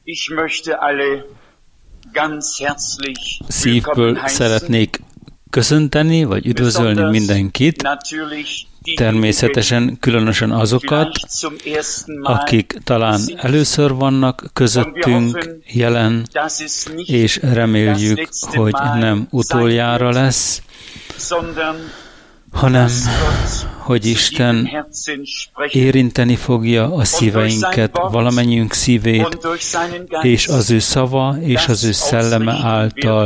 Szívből szeretnék köszönteni, vagy üdvözölni mindenkit, természetesen különösen azokat, akik talán először vannak közöttünk jelen, és reméljük, hogy nem utoljára lesz, hanem hogy Isten érinteni fogja a szíveinket, valamennyiünk szívét, és az ő szava és az ő szelleme által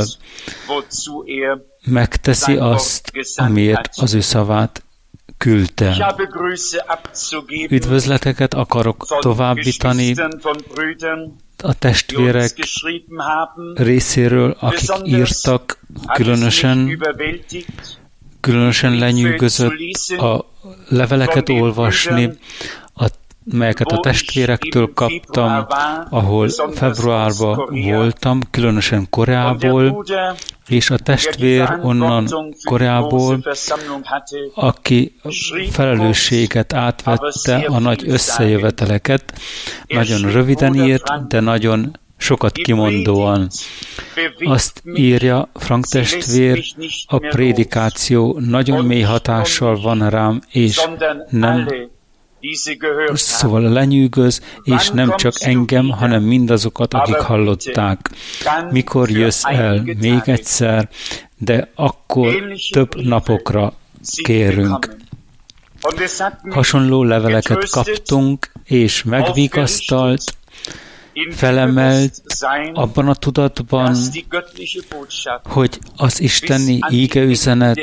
megteszi azt, amiért az ő szavát küldte. Üdvözleteket akarok továbbítani a testvérek részéről, akik írtak, különösen lenyűgözött a leveleket olvasni, melyeket a testvérektől kaptam, ahol februárban voltam, különösen Koreából, és a testvér onnan Koreából, aki felelősséget átvette a nagy összejöveteleket, nagyon röviden írt, de nagyon sokat kimondóan. Azt írja Frank testvér, a prédikáció nagyon mély hatással van rám, és nem szóval lenyűgöz, és nem csak engem, hanem mindazokat, akik hallották. Mikor jössz el még egyszer, de akkor több napokra kérünk. Hasonló leveleket kaptunk, és megvigasztalt, felemelt abban a tudatban, hogy az isteni ígeüzenet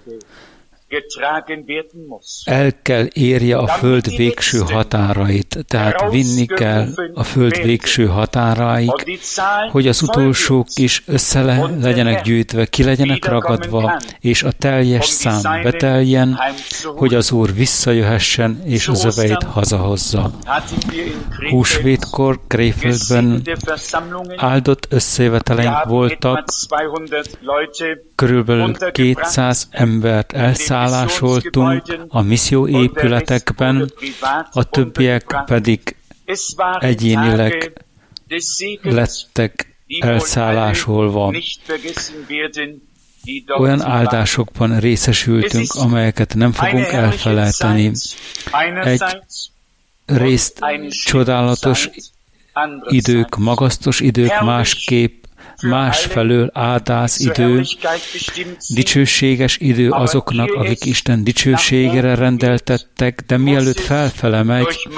el kell érje a föld végső határait, tehát vinni kell a föld végső határáig, hogy az utolsók is össze legyenek gyűjtve, ki legyenek ragadva, és a teljes szám beteljen, hogy az Úr visszajöhessen, és az öveit hazahozza. Húsvétkor Krefeld-ben áldott összejöveteleink voltak, körülbelül 200 embert elszállásoltunk a misszióépületekben, a többiek pedig egyénileg lettek elszállásolva. Olyan áldásokban részesültünk, amelyeket nem fogunk elfelejteni. Egy részt csodálatos idők, magasztos idők, másképp másfelől áldás idő, dicsőséges idő azoknak, akik Isten dicsőségére rendeltettek, de mielőtt felfele megy,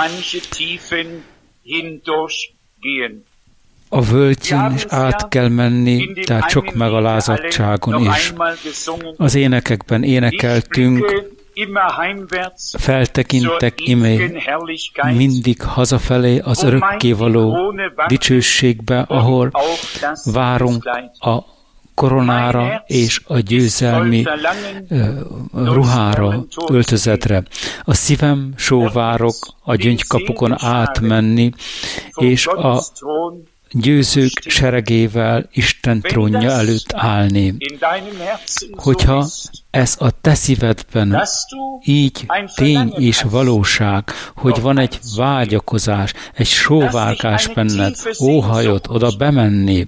a völgyén is át kell menni, tehát sok megalázadtságon is. Az énekekben énekeltünk, feltekintek imé mindig hazafelé az örökkévaló dicsőségbe, ahol várunk a koronára és a győzelmi ruhára, öltözetre. A szívem sóvárok a gyöngykapukon átmenni, és a győzők seregével Isten trónja előtt állni. Hogyha ez a te szívedben így tény és valóság, hogy van egy vágyakozás, egy sóvárgás benned, óhajod oda bemenni,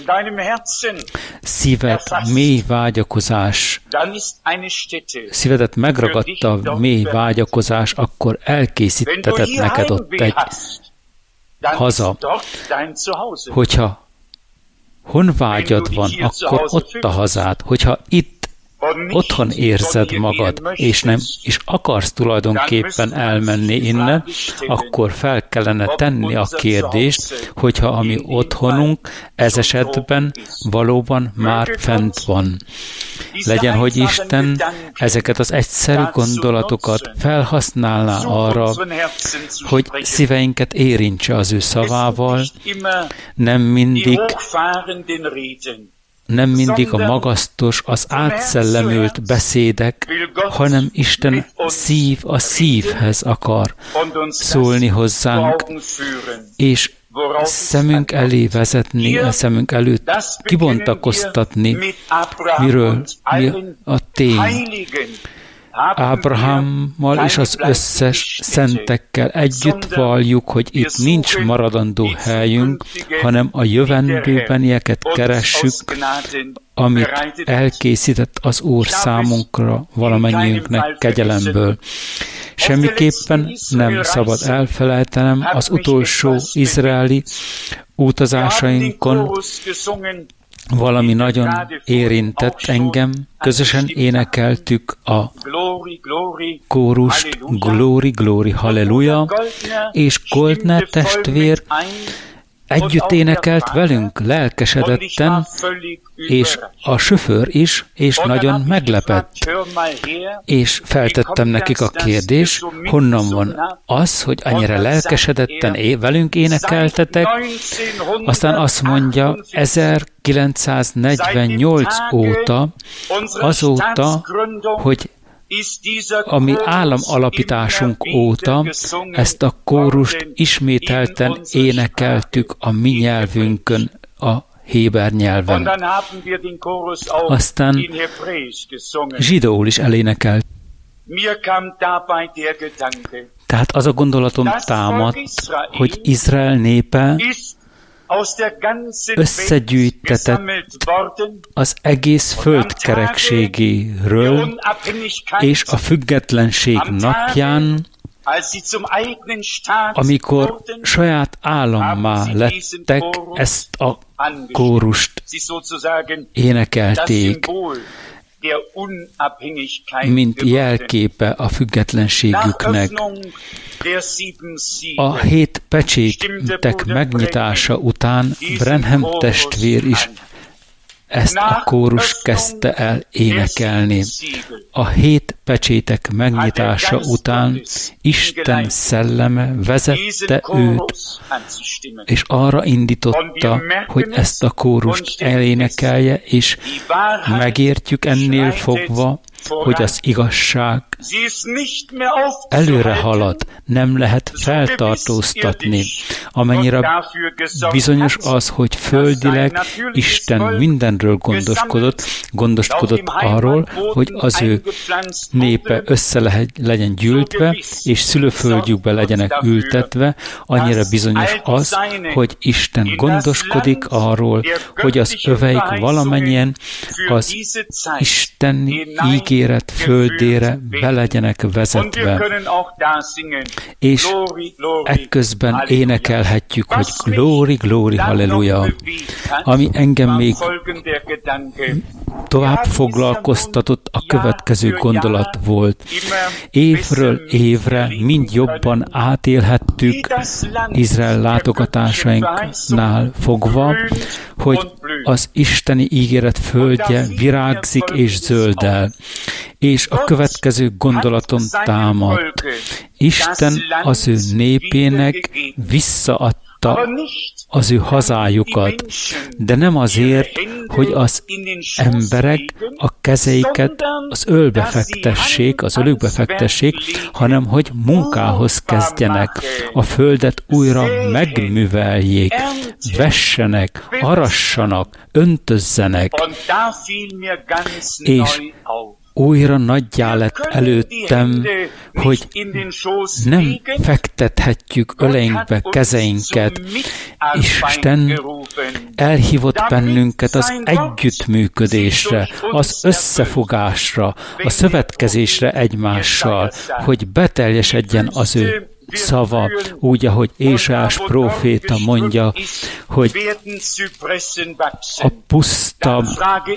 szíved mély vágyakozás, szívedet megragadta a mély vágyakozás, akkor elkészítetted neked ott egy haza. Hogyha honvágyad van, akkor ott a hazád. Hogyha itt otthon érzed magad, és akarsz tulajdonképpen elmenni innen, akkor fel kellene tenni a kérdést, hogyha a mi otthonunk ez esetben valóban már fent van. Legyen, hogy Isten ezeket az egyszerű gondolatokat felhasználná arra, hogy szíveinket érintse az ő szavával, nem mindig a magasztos, az átszellemült beszédek, hanem Isten a szívhez akar szólni hozzánk, és szemünk elé vezetni, szemünk előtt kibontakoztatni, miről mi a tény. Ábrahámmal és az összes szentekkel együtt valljuk, hogy itt nincs maradandó helyünk, hanem a jövendőbenieket keressük, amit elkészített az Úr számunkra, valamennyiünknek kegyelemből. Semmiképpen nem szabad elfelejtenem az utolsó izraeli utazásainkon, valami nagyon érintett engem. Közösen énekeltük a kórust, Glory, Glory, Halleluja, és Goldner testvér együtt énekelt velünk lelkesedetten, és a sofőr is, és nagyon meglepett. És feltettem nekik a kérdést, honnan van az, hogy annyira lelkesedetten velünk énekeltetek. Aztán azt mondja, 1948 óta, azóta, hogy a mi államalapításunk óta ezt a kórust ismételten énekeltük a mi nyelvünkön, a héber nyelven. Aztán zsidóul is elénekelt. Tehát az a gondolatom támadt, hogy Izrael népe összegyűjtetett az egész földkerekségéről, és a függetlenség napján, amikor saját állammá lettek, ezt a kórust énekelték, mint jelképe a függetlenségüknek. A 7 pecsétek megnyitása után Branham testvér is ezt a kórust kezdte el énekelni. A 7 pecsétek megnyitása után Isten szelleme vezette őt, és arra indította, hogy ezt a kórust elénekelje, és megértjük ennél fogva, hogy az igazság előre halad, nem lehet feltartóztatni. Amennyire bizonyos az, hogy földileg Isten mindenről gondoskodott arról, hogy az ő népe össze legyen gyűltve, és szülőföldjükbe legyenek ültetve, annyira bizonyos az, hogy Isten gondoskodik arról, hogy az öveik valamennyien az Isten ígéret földére be legyenek vezetve. És ekközben énekelhetjük, hogy Glory, Glory, Halleluja. Ami engem még tovább foglalkoztatott, a következő gondolat volt. Évről évre mind jobban átélhettük Izrael látogatásainknál fogva, hogy az isteni ígéret földje virágzik és zöldel. És a következő gondolatom támadt. Isten az ő népének visszaadta az ő hazájukat, de nem azért, hogy az emberek a kezeiket az ölükbe fektessék, hanem hogy munkához kezdjenek, a földet újra megműveljék, vessenek, arassanak, öntözzenek, és újra nagyjá lett előttem, hogy nem fektethetjük öleinkbe kezeinket. Isten elhívott bennünket az együttműködésre, az összefogásra, a szövetkezésre egymással, hogy beteljesedjen az ő szava, úgy, ahogy Ésaiás próféta mondja, hogy a puszta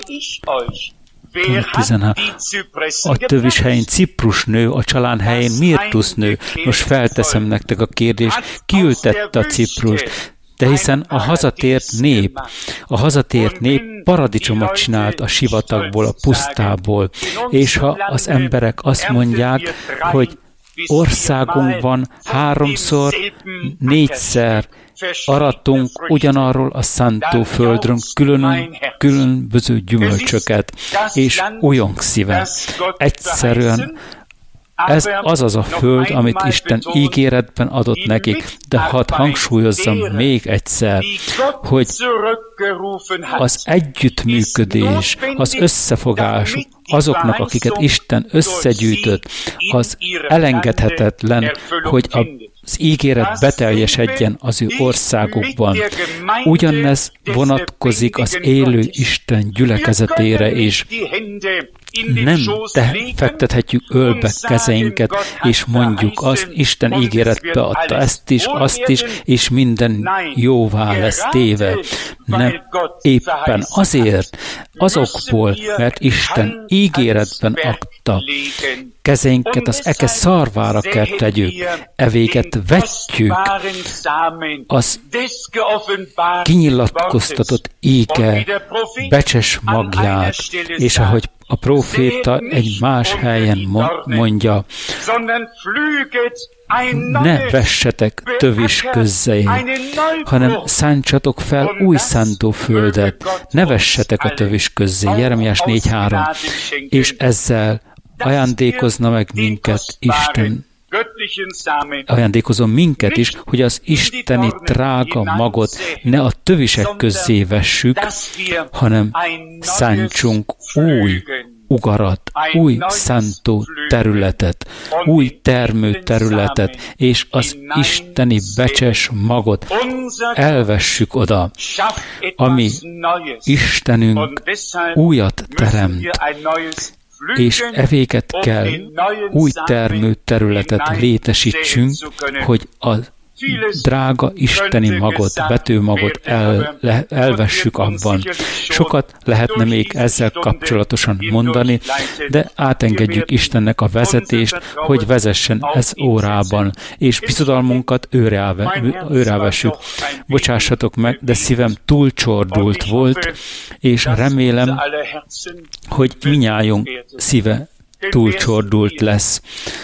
a tövis helyén ciprusnő, a csalán helyén mirtusznő. Most felteszem nektek a kérdést, ki ültette a ciprust? De hiszen a hazatért nép paradicsomot csinált a sivatagból, a pusztából. És ha az emberek azt mondják, hogy országunkban 3-szor, 4-szer aratunk ugyanarról a szántóföldről különböző gyümölcsöket, és újongszíven egyszerűen Ez az a föld, amit Isten ígéretben adott nekik, de hadd hangsúlyozzam még egyszer, hogy az együttműködés, az összefogás azoknak, akiket Isten összegyűjtött, az elengedhetetlen, hogy az ígéret beteljesedjen az ő országukban. Ugyanez vonatkozik az élő Isten gyülekezetére is. Nem fektethetjük ölbe kezeinket, és mondjuk azt, Isten ígéretbe adta ezt is, azt is, és minden jóvá lesz téve. Nem, éppen azért, azokból, mert Isten ígéretben adta, kezeinket az eke szarvára kell tegyük, evéget vetjük, az kinyilatkoztatott íge becses magját, és ahogy a próféta egy más helyen mondja, ne vessetek tövis közzé, hanem szántsatok fel új szántóföldet, ne vessetek a tövis közzé, Jeremiás 4:3, és ezzel ajándékozna meg minket Isten. Ajándékozom minket is, hogy az isteni drága magot ne a tövisek közzé vessük, hanem szántsunk új ugarat, új szántó területet, új termő területet, és az isteni becses magot elvessük oda, ami Istenünk újat teremt, és evéket kell új termő területet létesítsünk, hogy a drága isteni magot, betőmagot elvessük abban. Sokat lehetne még ezzel kapcsolatosan mondani, de átengedjük Istennek a vezetést, hogy vezessen ez órában, és bizodalmunkat őre vessük. Bocsássatok meg, de szívem túlcsordult volt, és remélem, hogy minnyájunk szíve túlcsordult lesz,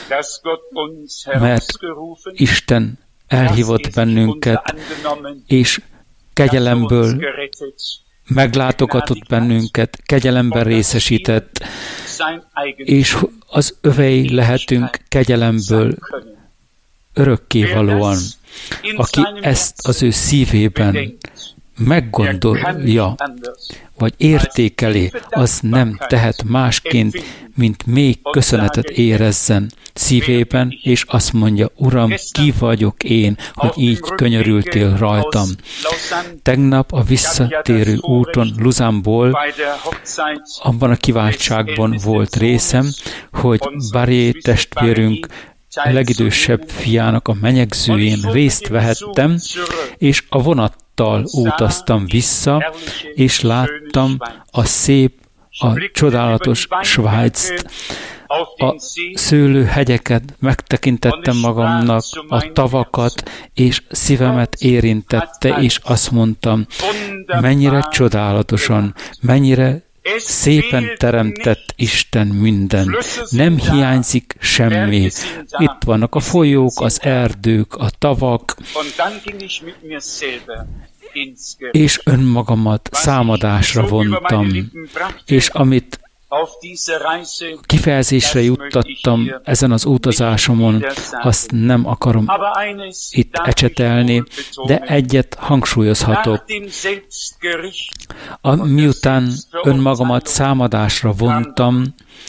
mert Isten elhívott bennünket, és kegyelemből meglátogatott bennünket, kegyelemben részesített, és az övei lehetünk kegyelemből örökkévalóan. Aki ezt az ő szívében meggondolja, vagy értékeli, az nem tehet másként, mint még köszönetet érezzen szívében, és azt mondja, Uram, ki vagyok én, hogy így könyörültél rajtam. Tegnap a visszatérő úton Lausanne-ból abban a kiváltságban volt részem, hogy Baré testvérünk legidősebb fiának a menyegzőjén részt vehettem, és a vonattal utaztam vissza, és láttam a szép, a csodálatos Svájct, a szőlőhegyeket, megtekintettem magamnak, a tavakat, és szívemet érintette, és azt mondtam, mennyire csodálatosan, mennyire szépen teremtett Isten minden. Nem hiányzik semmi. Itt vannak a folyók, az erdők, a tavak, és önmagamat számadásra vontam, és amit kifejezésre juttattam ezen az utazásomon, azt nem akarom itt ecsetelni, de egyet hangsúlyozhatok. Miután önmagamat számadásra vontam,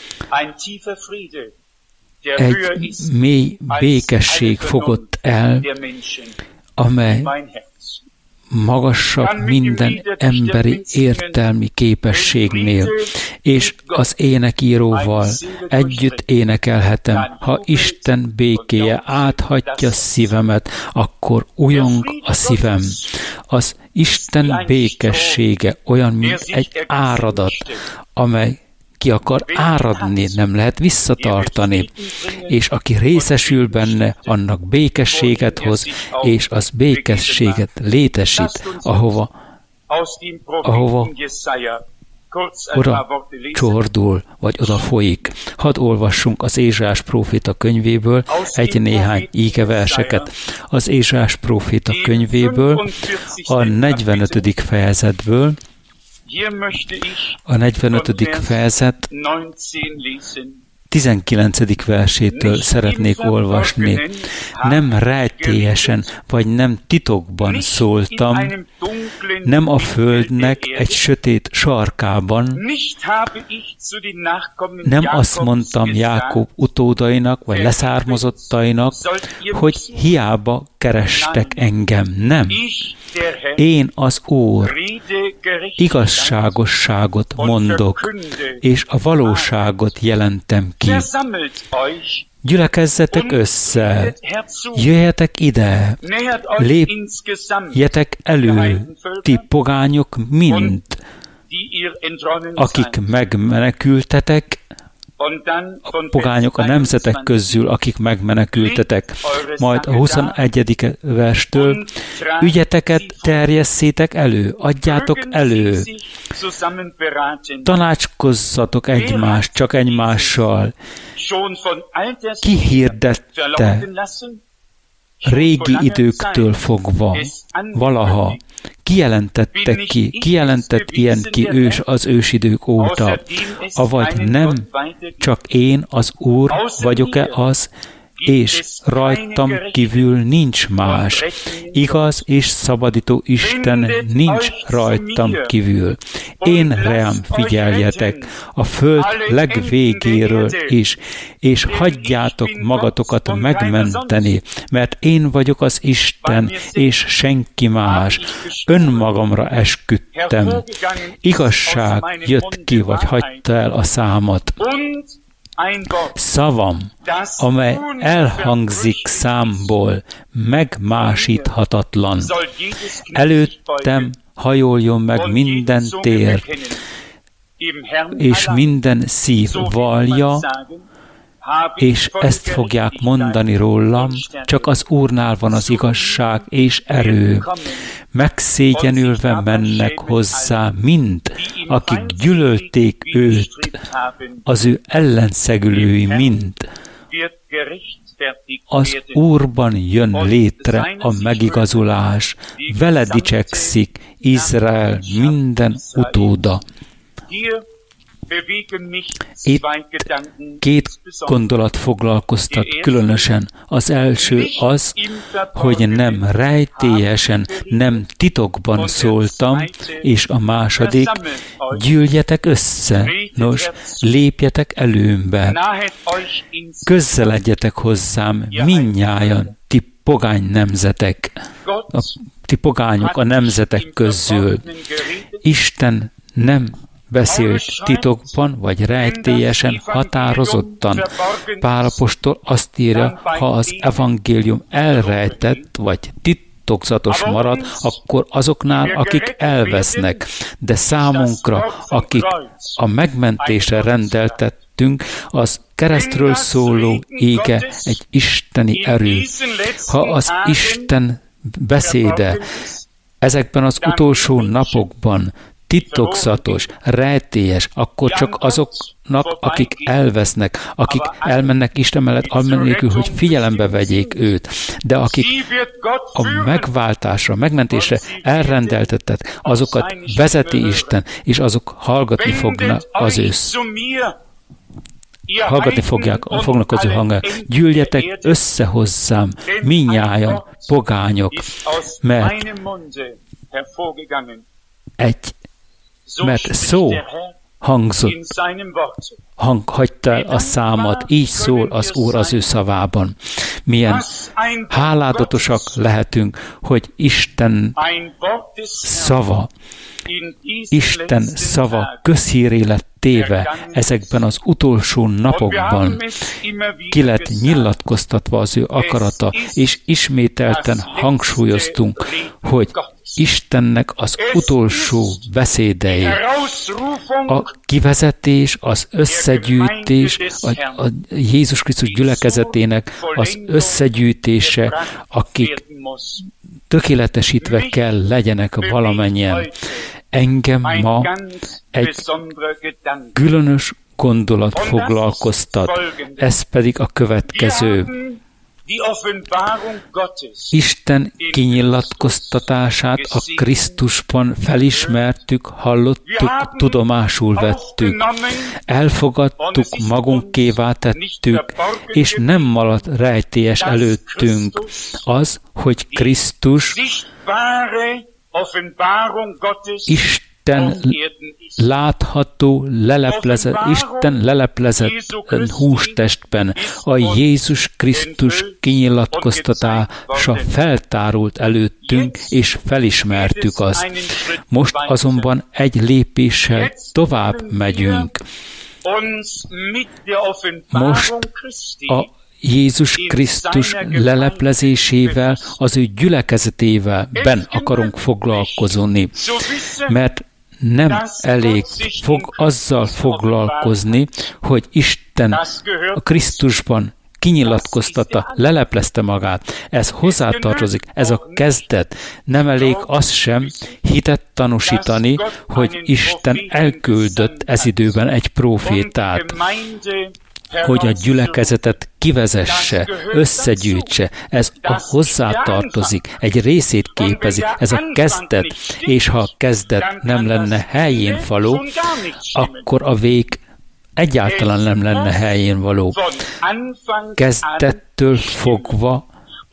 egy mély békesség fogott el, amely magasabb minden emberi értelmi képességnél, és az énekíróval együtt énekelhetem, ha Isten békéje áthatja szívemet, akkor újong a szívem. Az Isten békessége olyan, mint egy áradat, amely ki akar áradni, nem lehet visszatartani, és aki részesül benne, annak békességet hoz, és az békességet létesít, ahova oda csordul, vagy oda folyik. Hadd olvassunk az Ézsaiás próféta könyvéből egy-néhány ígeverseket. Az Ézsaiás próféta könyvéből, a 45. fejezetből, a 45. fejezet 19. versétől szeretnék olvasni. Nem rejtélyesen, vagy nem titokban szóltam, nem a földnek egy sötét sarkában, nem azt mondtam Jákob utódainak, vagy leszármazottainak, hogy hiába kerestek engem. Nem. Én az Úr igazságosságot mondok, és a valóságot jelentem ki. Gyülekezzetek össze, jöjjetek ide, lépjetek elő, ti pogányok mind, akik megmenekültetek, a pogányok a nemzetek közül, akik megmenekültetek. Majd a 21. verstől, ügyeteket terjesszétek elő, adjátok elő, tanácskozzatok csak egymással. Ki hirdette régi időktől fogva, valaha, kijelentett ilyen ki az ősidők óta, avagy nem csak én az Úr vagyok-e az, és rajtam kívül nincs más. Igaz és szabadító Isten nincs rajtam kívül. Én rám figyeljetek a föld legvégéről is, és hagyjátok magatokat megmenteni, mert én vagyok az Isten, és senki más. Önmagamra esküdtem. Igazság jött ki, vagy hagyta el a számat. Szavam, amely elhangzik számból, megmásíthatatlan. Előttem hajoljon meg minden tér, és minden szív vallja, és ezt fogják mondani rólam, csak az Úrnál van az igazság és erő. Megszégyenülve mennek hozzá mind, akik gyűlölték őt, az ő ellenszegülői mind. Az Úrban jön létre a megigazulás, vele dicsekszik Izrael minden utóda. Itt két gondolat foglalkoztat különösen. Az első az, hogy nem rejtélyesen, nem titokban szóltam, és a második, gyűljetek össze, nos, lépjetek előmbe, közeledjetek hozzám mindnyájan, ti pogány nemzetek, ti pogányok a nemzetek közül. Isten nem beszélt titokban, vagy rejtélyesen, határozottan. Pál apostol azt írja, ha az evangélium elrejtett, vagy titokzatos marad, akkor azoknál, akik elvesznek. De számunkra, akik a megmentésre rendeltettünk, az keresztről szóló ége egy isteni erő. Ha az Isten beszéde ezekben az utolsó napokban titokzatos, rejtélyes, akkor csak azoknak, akik elvesznek, akik elmennek Isten mellett annélkül, hogy figyelembe vegyék őt. De akik a megváltásra, megmentésre elrendeltetett, azokat vezeti Isten, és azok hallgatni fognak az fognak az ő hangját. Gyűljetek össze hozzám, mindnyájan pogányok, mert szó hangzott, hagyta el a számat, így szól az Úr az ő szavában. Milyen háládatosak lehetünk, hogy Isten szava közhírré lett téve ezekben az utolsó napokban. Ki lett nyilatkoztatva az ő akarata, és ismételten hangsúlyoztunk, hogy Istennek az utolsó beszédei, a kivezetés, az összegyűjtés, a Jézus Krisztus gyülekezetének az összegyűjtése, akik tökéletesítve kell legyenek valamennyien. Engem ma egy különös gondolat foglalkoztat, ez pedig a következő. Isten kinyilatkoztatását a Krisztusban felismertük, hallottuk, tudomásul vettük, elfogadtuk, magunkévá tettük, és nem maradt rejtélyes előttünk az, hogy Krisztus Isten látható, Isten leleplezett hústestben, a Jézus Krisztus kinyilatkoztatása feltárult előttünk, és felismertük azt. Most azonban egy lépéssel tovább megyünk. Most a Jézus Krisztus leleplezésével, az ő gyülekezetével akarunk foglalkozni, mert nem elég azzal foglalkozni, hogy Isten a Krisztusban kinyilatkoztatta, leleplezte magát. Ez hozzátartozik, ez a kezdet. Nem elég az sem hitet tanúsítani, hogy Isten elküldött ez időben egy prófétát, hogy a gyülekezetet kivezesse, összegyűjtse. Ez a hozzátartozik, egy részét képezi, ez a kezdet, és ha a kezdet nem lenne helyén való, akkor a vég egyáltalán nem lenne helyén való. Kezdettől fogva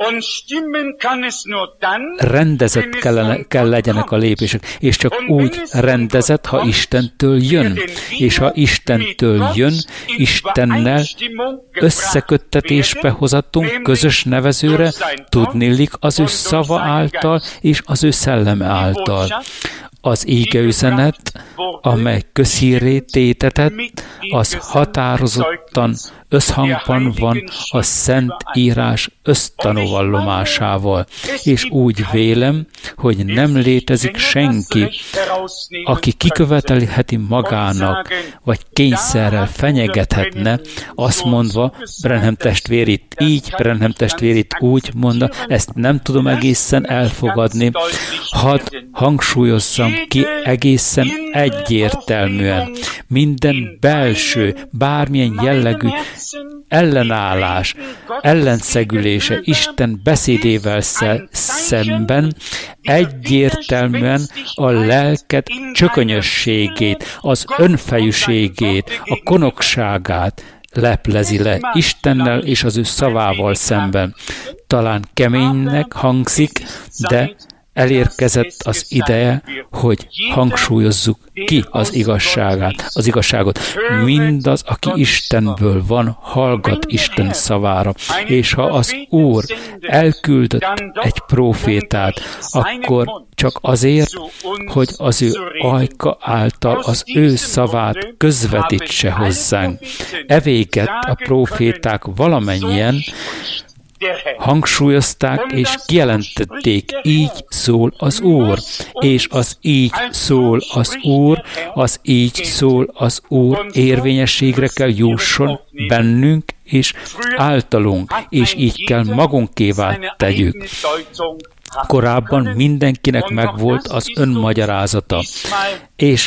rendezett kell legyenek a lépések, és csak úgy rendezett, ha Istentől jön. És ha Istentől jön, Istennel összeköttetésbe hozatunk, közös nevezőre, tudniillik az ő szava által, és az ő szelleme által. Az égeüzenet, amely közhírré tétetett, az határozottan összhangban van a Szent Írás össztanúvallomásával, és úgy vélem, hogy nem létezik senki, aki kikövetelheti magának, vagy kényszerrel fenyegethetne, azt mondva, Branham testvér itt így, Branham testvér itt úgy mondta, ezt nem tudom egészen elfogadni, hadd hangsúlyozzam ki egészen egyértelműen. Minden belső, bármilyen jellegű ellenállás, ellenszegülése Isten beszédével szemben egyértelműen a lelked csökönyösségét, az önfejűségét, a konokságát leplezi le Istennel és az ő szavával szemben. Talán keménynek hangzik, de elérkezett az ideje, hogy hangsúlyozzuk ki az igazságot. Mindaz, aki Istenből van, hallgat Isten szavára. És ha az Úr elküldött egy prófétát, akkor csak azért, hogy az ő ajka által az ő szavát közvetítse hozzánk. Evéget a próféták valamennyien hangsúlyozták és kijelentették, így szól az Úr, és az így szól az Úr, az így szól az Úr érvényességre kell jusson bennünk és általunk, és így kell magunkévá tegyük. Korábban mindenkinek megvolt az önmagyarázata, és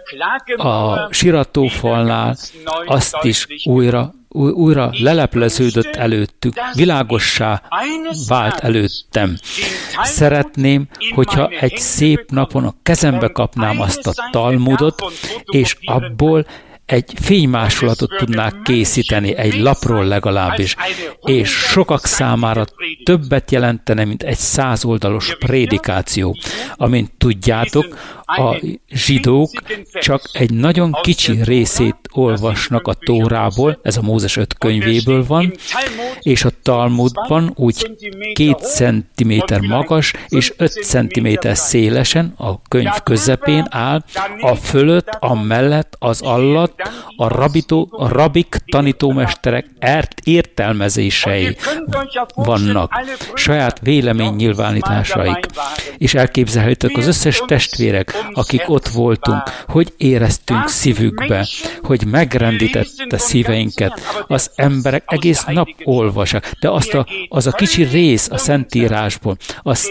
a siratófalnál azt is újra lelepleződött előttük, világossá vált előttem. Szeretném, hogyha egy szép napon a kezembe kapnám azt a Talmudot, és abból egy fénymásolatot tudnák készíteni, egy lapról legalábbis, és sokak számára többet jelentene, mint egy 100 oldalos prédikáció. Amint tudjátok, a zsidók csak egy nagyon kicsi részét olvasnak a Tórából, ez a Mózes 5 könyvéből van, és a Talmudban úgy 2 centiméter magas és 5 centiméter szélesen a könyv közepén áll, a fölött, a mellett, az alatt a rabik, tanítómesterek értelmezései vannak, saját véleménynyilvánításaik. És elképzelhetők az összes testvérek, akik ott voltunk, hogy éreztünk szívükbe, hogy megrendítette szíveinket. Az emberek egész nap olvasak, de az a kicsi rész a Szentírásból, az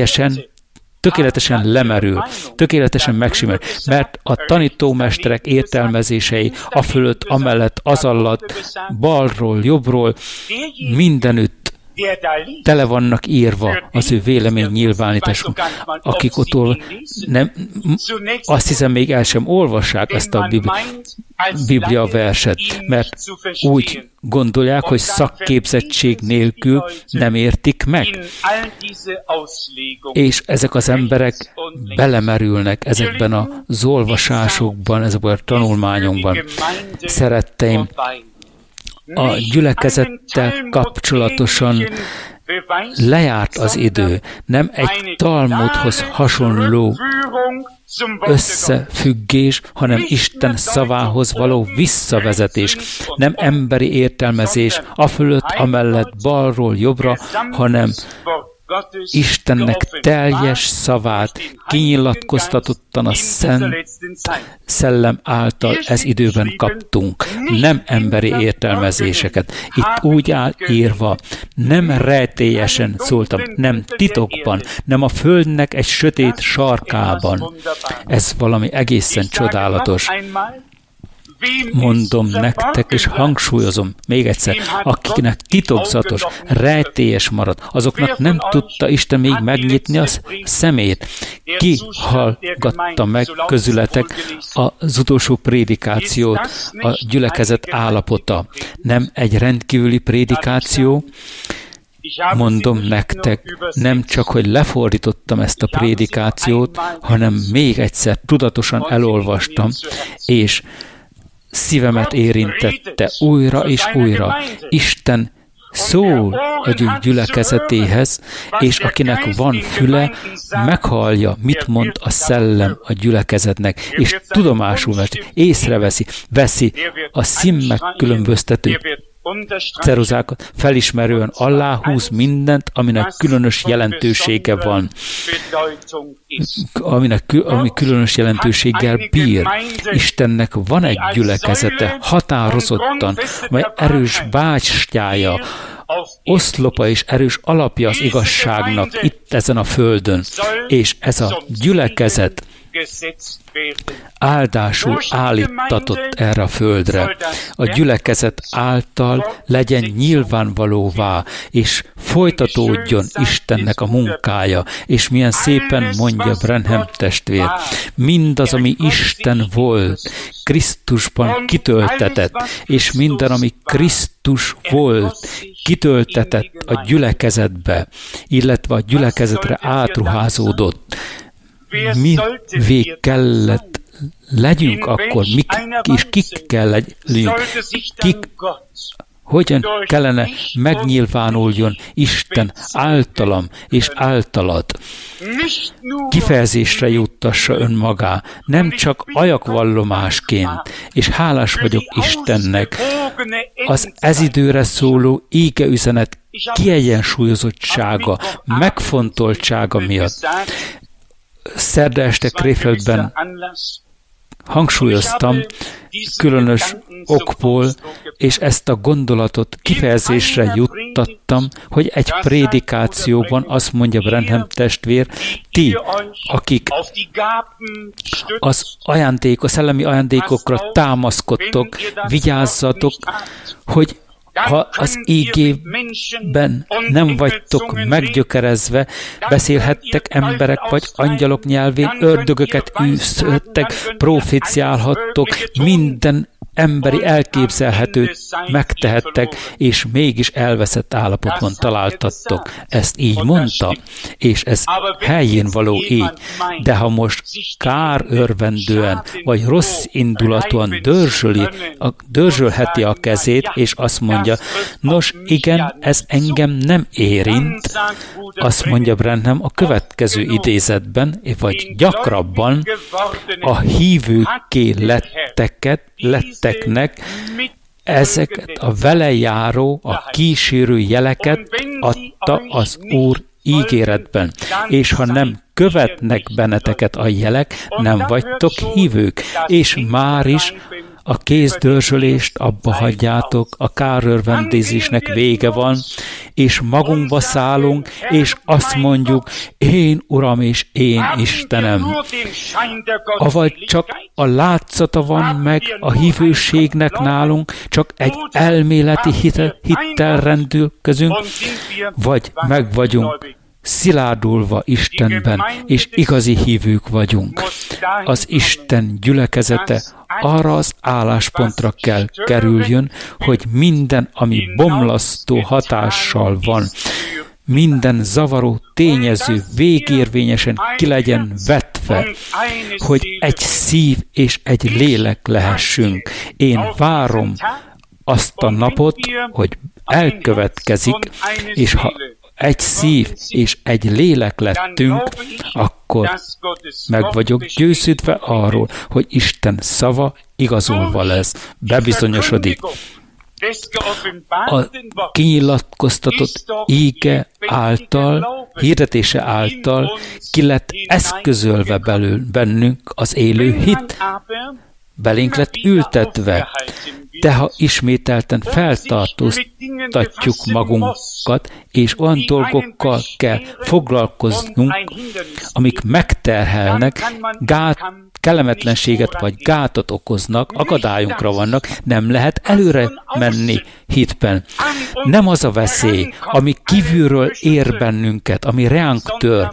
tökéletesen lemerül, tökéletesen megsimel, mert a tanítómesterek értelmezései afölött, amellett, az alatt, balról, jobbról, mindenütt tele vannak írva az ő vélemény nyilvánításuk, akik ott nem, azt hiszem még el sem olvassák ezt a Biblia verset, mert úgy gondolják, hogy szakképzettség nélkül nem értik meg. És ezek az emberek belemerülnek ezekben az olvasásokban, ezekben a tanulmányokban. Szeretteim, a gyülekezettel kapcsolatosan lejárt az idő. Nem egy Talmudhoz hasonló összefüggés, hanem Isten szavához való visszavezetés. Nem emberi értelmezés, afölött, amellett, balról, jobbra, hanem Istennek teljes szavát kinyilatkoztatottan a Szent Szellem által ez időben kaptunk. Nem emberi értelmezéseket. Itt úgy áll írva, nem rejtélyesen szóltam, nem titokban, nem a földnek egy sötét sarkában. Ez valami egészen csodálatos. Mondom nektek, és hangsúlyozom még egyszer, akiknek titokzatos, rejtélyes marad, azoknak nem tudta Isten még megnyitni a szemét. Ki hallgatta meg közületek az utolsó prédikációt, a gyülekezet állapota? Nem egy rendkívüli prédikáció? Mondom nektek, nem csak, hogy lefordítottam ezt a prédikációt, hanem még egyszer tudatosan elolvastam, és szívemet érintette újra és újra. Isten szól a gyülekezetéhez, és akinek van füle, meghallja, mit mond a szellem a gyülekezetnek, és tudomásul veszi a színmegkülönböztető ceruzákat, felismerően aláhúz mindent, aminek különös jelentősége van, ami különös jelentőséggel bír. Istennek van egy gyülekezete, határozottan, mely erős bástyája, oszlopa és erős alapja az igazságnak itt ezen a földön, és ez a gyülekezet áldásul állítatott erre a földre. A gyülekezet által legyen nyilvánvalóvá, és folytatódjon Istennek a munkája, és milyen szépen mondja Branham testvér, mindaz, ami Isten volt, Krisztusban kitöltetett, és minden, ami Krisztus volt, kitöltetett a gyülekezetbe, illetve a gyülekezetre átruházódott. Mi kellett legyünk akkor, kik kell legyünk, hogyan kellene megnyilvánuljon Isten általam és általad. Kifejezésre juttassa önmagá, nem csak ajakvallomásként, és hálás vagyok Istennek az ez időre szóló égeüzenet kiegyensúlyozottsága, megfontoltsága miatt. Szerda este Krefeldben hangsúlyoztam különös okból, és ezt a gondolatot kifejezésre juttattam, hogy egy prédikációban azt mondja Branham testvér, ti, akik a szellemi ajándékokra támaszkodtok, vigyázzatok, hogy ha az ígében nem vagytok meggyökerezve, beszélhettek emberek vagy angyalok nyelvén, ördögöket űzhettek, proféciálhattok, minden emberi elképzelhetőt megtehettek, és mégis elveszett állapotban találtattok. Ezt így mondta, és ez helyén való így. De ha most kárörvendően, vagy rossz indulatúan dörzsölheti a kezét, és azt mondja, nos igen, ez engem nem érint, azt mondja Branham a következő idézetben, vagy gyakrabban a hívőké letteknek ezeket a vele járó, a kísérő jeleket adta az Úr ígéretben. És ha nem követnek benneteket a jelek, nem vagytok hívők. És már is a kézdörzsölést abba hagyjátok, a kárörvendezésnek vége van, és magunkba szállunk, és azt mondjuk, én Uram és én Istenem. Avagy csak a látszata van meg a hívőségnek nálunk, csak egy elméleti hittel rendelkezünk, vagy meg vagyunk szilárdulva Istenben, és igazi hívők vagyunk. Az Isten gyülekezete arra az álláspontra kell kerüljön, hogy minden, ami bomlasztó hatással van, minden zavaró tényező végérvényesen ki legyen vetve, hogy egy szív és egy lélek lehessünk. Én várom azt a napot, hogy elkövetkezik, és ha egy szív és egy lélek lettünk, akkor meg vagyok győződve arról, hogy Isten szava igazolva lesz, bebizonyosodik. A kinyilatkoztatott íge által, hirdetése által ki lett eszközölve bennünk az élő hit, belénk lett ültetve, de ha ismételten feltartóztatjuk magunkat, és olyan dolgokkal kell foglalkoznunk, amik megterhelnek, kellemetlenséget vagy gátat okoznak, akadályunkra vannak, nem lehet előre menni hitben. Nem az a veszély, ami kívülről ér bennünket, ami ránk tör,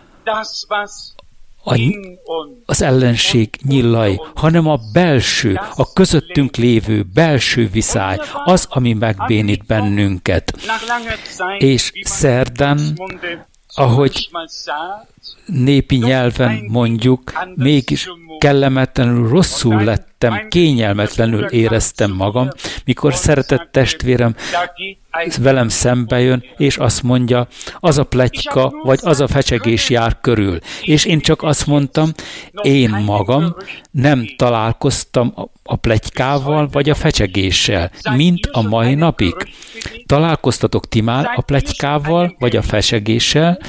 az ellenség nyillai, hanem a belső, a közöttünk lévő belső viszály, az, ami megbénít bennünket. És szerdán, ahogy népi nyelven mondjuk, mégis kellemetlenül rosszul lettem, kényelmetlenül éreztem magam, mikor szeretett testvérem velem szembe jön, és azt mondja, az a pletyka, vagy az a fecsegés jár körül. És én csak azt mondtam, én magam nem találkoztam a pletykával, vagy a fecsegéssel, mint a mai napig. Találkoztatok ti már a pletykával, vagy a fecsegéssel,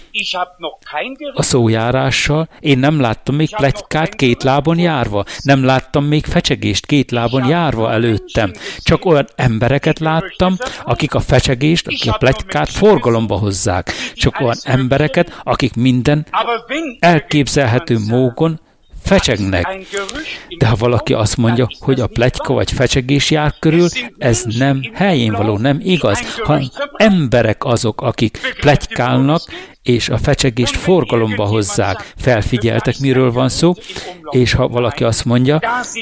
a szójárással. Én nem láttam még pletykát két lábon járva. Nem láttam még fecsegést két lábon járva előttem. Csak olyan embereket láttam, akik a fecsegést, akik a pletykát forgalomba hozzák. Csak olyan embereket, akik minden elképzelhető módon fecsegnek. De ha valaki azt mondja, hogy a pletyka vagy fecsegés jár körül, ez nem helyén való, nem igaz, hanem emberek azok, akik pletykálnak, és a fecsegést forgalomba hozzák. Felfigyeltek, miről van szó, és ha valaki azt mondja,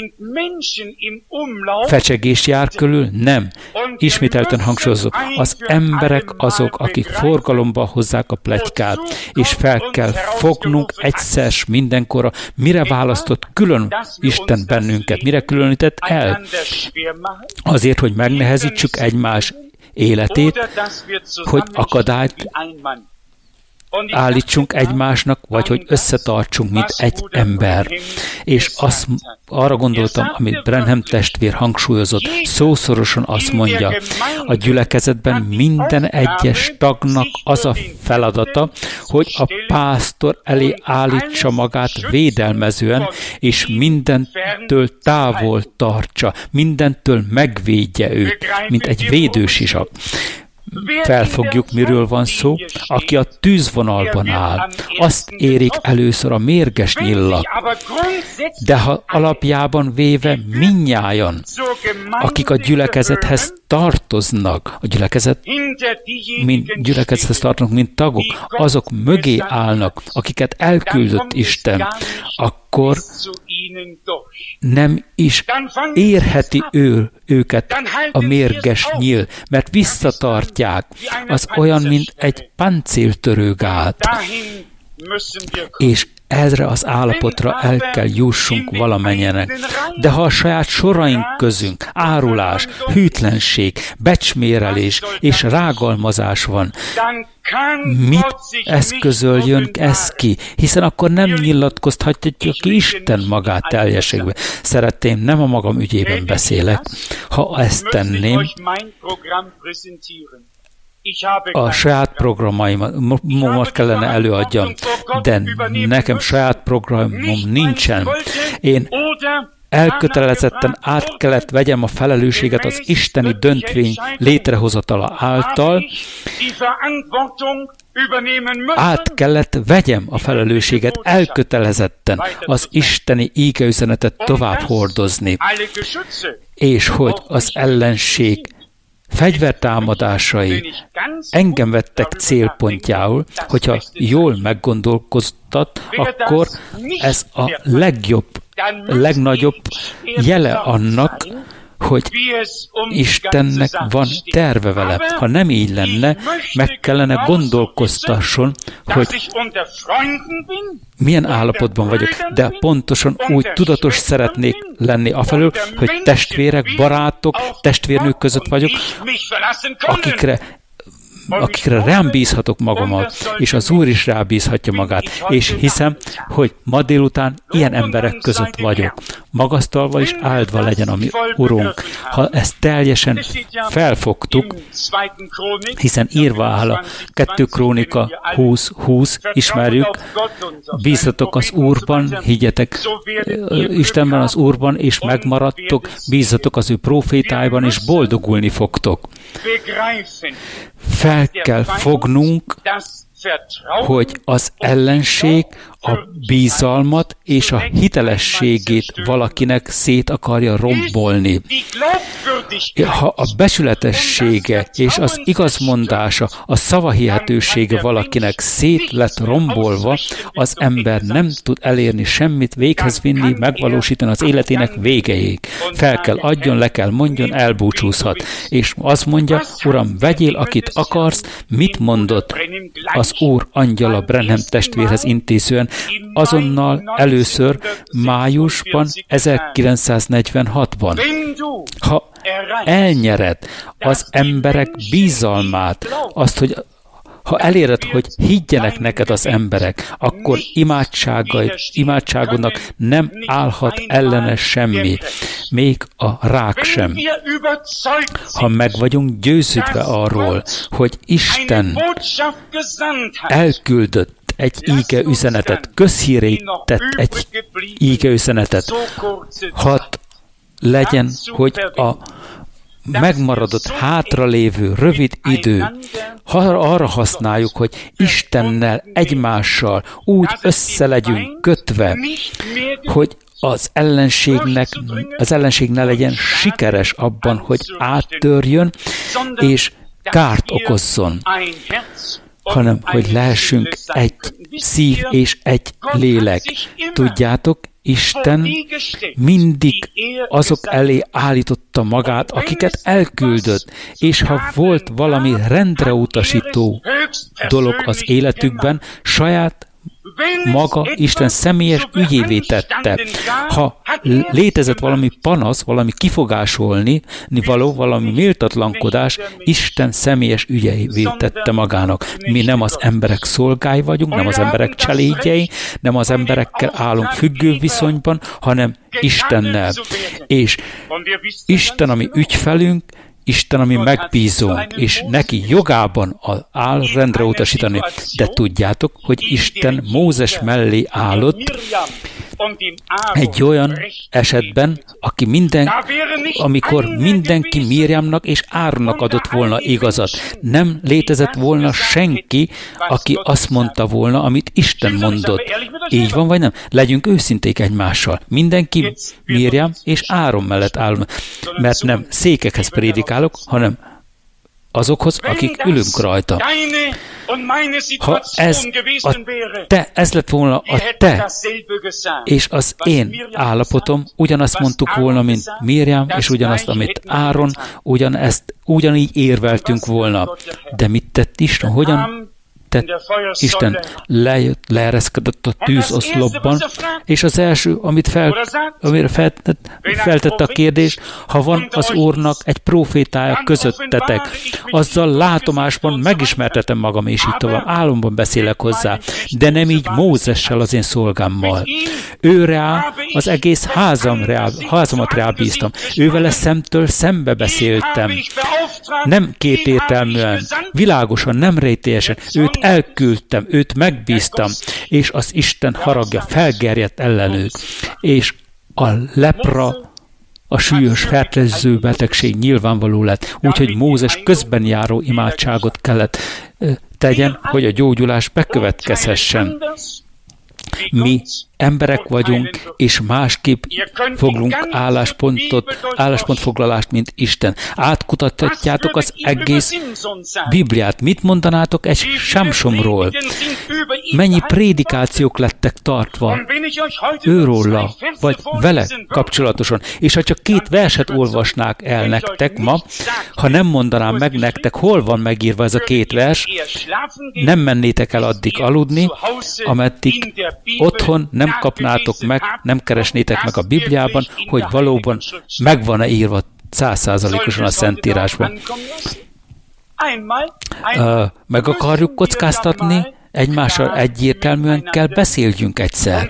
fecsegés jár körül, nem. Ismételten hangsúlyozom, az emberek azok, akik forgalomba hozzák a pletykát, és fel kell fognunk egyszer mindenkorra, mire választott külön Isten bennünket, mire különített el. Azért, hogy megnehezítsük egymás életét, hogy akadályt állítsunk egymásnak, vagy hogy összetartsunk, mint egy ember. És arra gondoltam, amit Branham testvér hangsúlyozott, szószorosan azt mondja, a gyülekezetben minden egyes tagnak az a feladata, hogy a pásztor elé állítsa magát védelmezően, és mindentől távol tartsa, mindentől megvédje őt, mint egy védősisak. Felfogjuk, miről van szó, aki a tűzvonalban áll. Azt érik először a mérges nyillak. De ha alapjában véve mindnyájan, akik a gyülekezethez tartoznak, a gyülekezethez tartoznak, mint tagok, azok mögé állnak, akiket elküldött Isten, akkor nem is érheti őket a mérges nyíl, mert visszatartják. Az olyan, mint egy páncéltörő gát. És erre az állapotra el kell jussunk valamennyienek. De ha a saját soraink közünk árulás, hűtlenség, becsmérelés és rágalmazás van, mit eszközöljön ez ki? Hiszen akkor nem nyilatkozhatja ki Isten magát teljességben. Szeretném, nem a magam ügyében beszélek. Ha ezt tenném, a saját programaimat kellene előadjam, de nekem saját programom nincsen. Én elkötelezetten át kellett vegyem a felelősséget az isteni döntvény létrehozatala által, át kellett vegyem a felelősséget elkötelezetten az isteni ígeüzenetet tovább hordozni, és hogy az ellenség fegyvertámadásai engem vettek célpontjául, hogyha jól meggondolkoztat, akkor ez a legnagyobb jele annak, hogy Istennek van terve vele. Ha nem így lenne, meg kellene gondolkoztasson, hogy milyen állapotban vagyok, de pontosan úgy tudatos szeretnék lenni afelől, hogy testvérek, barátok, testvérnők között vagyok, akikre rám bízhatok magamat, és az Úr is rábízhatja magát. És hiszem, hogy ma délután ilyen emberek között vagyok. Magasztalva és áldva legyen a mi Urunk. Ha ezt teljesen felfogtuk, hiszen írva áll a 2 Krónika 20:20, ismerjük, bízzatok az Úrban, higgyetek Istenben az Úrban, és megmaradtok, bízzatok az ő profétáiban, és boldogulni fogtok. Fel kell fognunk, hogy az ellenség a bizalmat és a hitelességét valakinek szét akarja rombolni. Ha a becsületessége és az igazmondása, a szavahihetősége valakinek szét lett rombolva, az ember nem tud elérni semmit, véghez vinni, megvalósítani az életének végéig. Fel kell adjon, le kell mondjon, elbúcsúzhat. És azt mondja, Uram, vegyél, akit akarsz, mit mondott az Úr angyala Branham testvérhez intézően, azonnal először májusban 1946-ban. Ha elnyered az emberek bizalmát, azt, hogy ha eléred, hogy higgyenek neked az emberek, akkor imádságodnak nem állhat ellene semmi, még a rák sem. Ha meg vagyunk győződve arról, hogy Isten elküldött egy íge üzenetet, közhírét tett egy íge üzenetet, hadd legyen, hogy a megmaradott hátralévő rövid idő, ha arra használjuk, hogy Istennel, egymással úgy össze legyünk kötve, hogy az ellenség ne legyen sikeres abban, hogy áttörjön és kárt okozzon, hanem hogy lehessünk egy szív és egy lélek. Tudjátok, Isten mindig azok elé állította magát, akiket elküldött, és ha volt valami rendreutasító dolog az életükben, saját maga Isten személyes ügyévé tette. Ha létezett valami panasz, valami kifogásolni való, valami méltatlankodás, Isten személyes ügyévé tette magának. Mi nem az emberek szolgái vagyunk, nem az emberek cselédjei, nem az emberekkel állunk függő viszonyban, hanem Istennel. És Isten, ami ügyfelünk, Isten, ami megbízunk, és neki jogában áll rendre utasítani. De tudjátok, hogy Isten Mózes mellé állott egy olyan esetben, amikor mindenki Mirjamnak és Áronnak adott volna igazat. Nem létezett volna senki, aki azt mondta volna, amit Isten mondott. Így van, vagy nem? Legyünk őszinték egymással. Mindenki Mirjam és Áron mellett áll, mert nem székekhez prédikálok, hanem azokhoz, akik ülünk rajta. Ha ez lett volna a te és az én állapotom, ugyanazt mondtuk volna, mint Mirjam, és ugyanazt, amit Áron, ugyanígy érveltünk volna. De mit tett Isten? Hogyan tett Isten? Leereszkedett a tűzoszlopban, és az első, amire feltette a kérdés, ha van az Úrnak egy profétája közöttetek, azzal látomásban megismertetem magam, és így tovább. Álomban beszélek hozzá, de nem így Mózessel, az én szolgámmal. Őre az egész házamat rábíztam. Ővele szemtől szembe beszéltem. Nem kétértelműen, világosan, nem rejtélyesen. Őt elküldtem, őt megbíztam, és az Isten haragja felgerjedt ellenük. És a lepra, a súlyos fertőző betegség nyilvánvaló lett, úgyhogy Mózes közben járó imádságot kellett tegyen, hogy a gyógyulás bekövetkezhessen. Mi emberek vagyunk, és másképp foglunk álláspontfoglalást, mint Isten. Átkutathatjátok az egész Bibliát. Mit mondanátok egy Sámsonról? Mennyi prédikációk lettek tartva őróla, vagy vele kapcsolatosan? És ha csak 2 verset olvasnák el nektek ma, ha nem mondanám meg nektek, hol van megírva ez a 2 vers, nem mennétek el addig aludni, ameddig otthon nem kapnátok meg, nem keresnétek meg a Bibliában, hogy valóban megvan-e írva 100%-osan a Szentírásban. Meg akarjuk kockáztatni, egymással egyértelműen kell beszéljünk egyszer.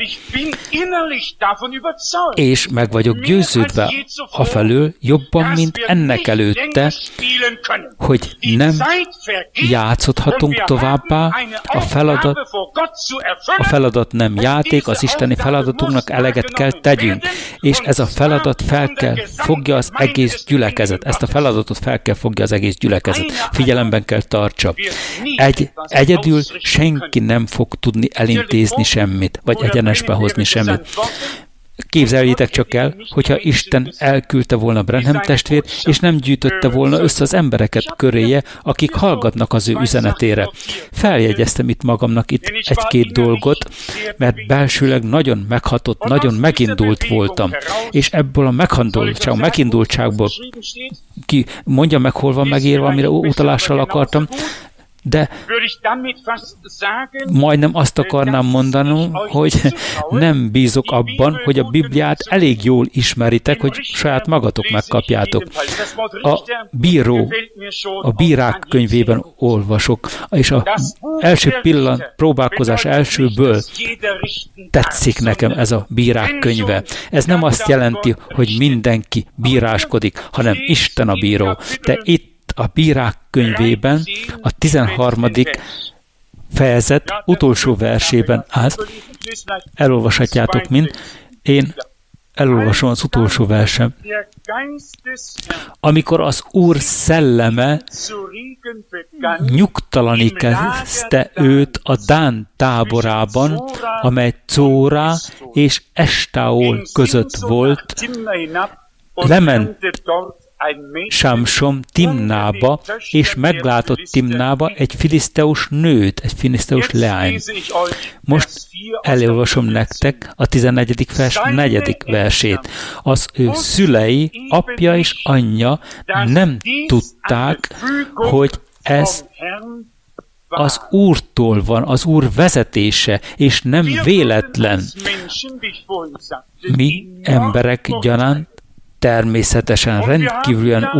És meg vagyok győződve afelől jobban, mint ennek előtte, hogy nem játszhatunk továbbá, a feladat nem játék, az isteni feladatunknak eleget kell tegyünk, és ez a feladat fel kell fogja az egész gyülekezet. Ezt a feladatot fel kell fogja az egész gyülekezet. Figyelemben kell tartsa. Egyedül senki nem fog tudni elintézni semmit, vagy egyenesbe hozni semmit. Képzeljétek csak el, hogyha Isten elküldte volna Branham testvért, és nem gyűjtötte volna össze az embereket köréje, akik hallgatnak az ő üzenetére. Feljegyeztem itt magamnak itt 1-2 dolgot, mert belsőleg nagyon meghatott, nagyon megindult voltam. És ebből a megindultságból ki mondja meg, hol van megírva, amire utalással akartam, de majdnem azt akarnám mondanom, hogy nem bízok abban, hogy a Bibliát elég jól ismeritek, hogy saját magatok megkapjátok. A bírák könyvében olvasok, és az első próbálkozás elsőből tetszik nekem ez a bírák könyve. Ez nem azt jelenti, hogy mindenki bíráskodik, hanem Isten a bíró. De itt a bírák könyvében a 13. fejezet utolsó versében áll. Elolvashatjátok mind. Én elolvasom az utolsó versem. Amikor az Úr szelleme nyugtalani kezdte őt a Dán táborában, amely Córá és Estaol között volt, lement Sámson Timnába, és meglátott Timnába egy filiszteus nőt, egy filiszteus leányt. Most elolvasom nektek a 14. vers 4. versét. Az ő szülei, apja és anyja nem tudták, hogy ez az Úrtól van, az Úr vezetése, és nem véletlen. Mi emberek gyanánt természetesen rendkívülen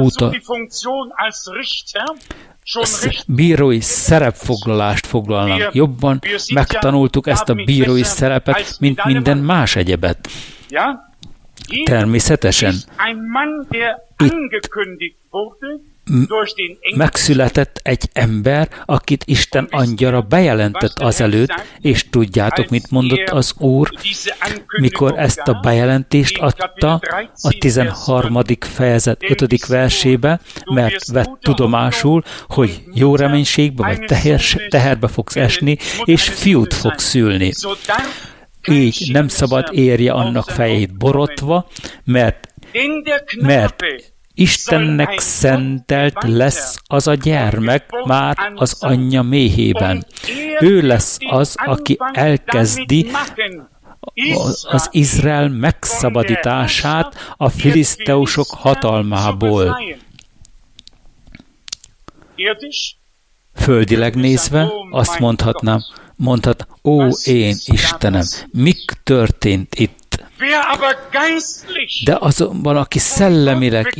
bírói szerepfoglalást foglalnak. Jobban megtanultuk ezt a bírói szerepet, mint minden más egyebet. Természetesen itt megszületett egy ember, akit Isten angyala bejelentett azelőtt, és tudjátok, mit mondott az Úr, mikor ezt a bejelentést adta a 13. fejezet 5. versébe, mert vett tudomásul, hogy jó reménységbe vagy teherbe fogsz esni, és fiút fogsz szülni. Így nem szabad érje annak fejét borotva, mert Istennek szentelt lesz az a gyermek már az anyja méhében. Ő lesz az, aki elkezdi az Izrael megszabadítását a filiszteusok hatalmából. Földileg nézve azt mondhat, ó én Istenem, mik történt itt? De azonban, aki szellemileg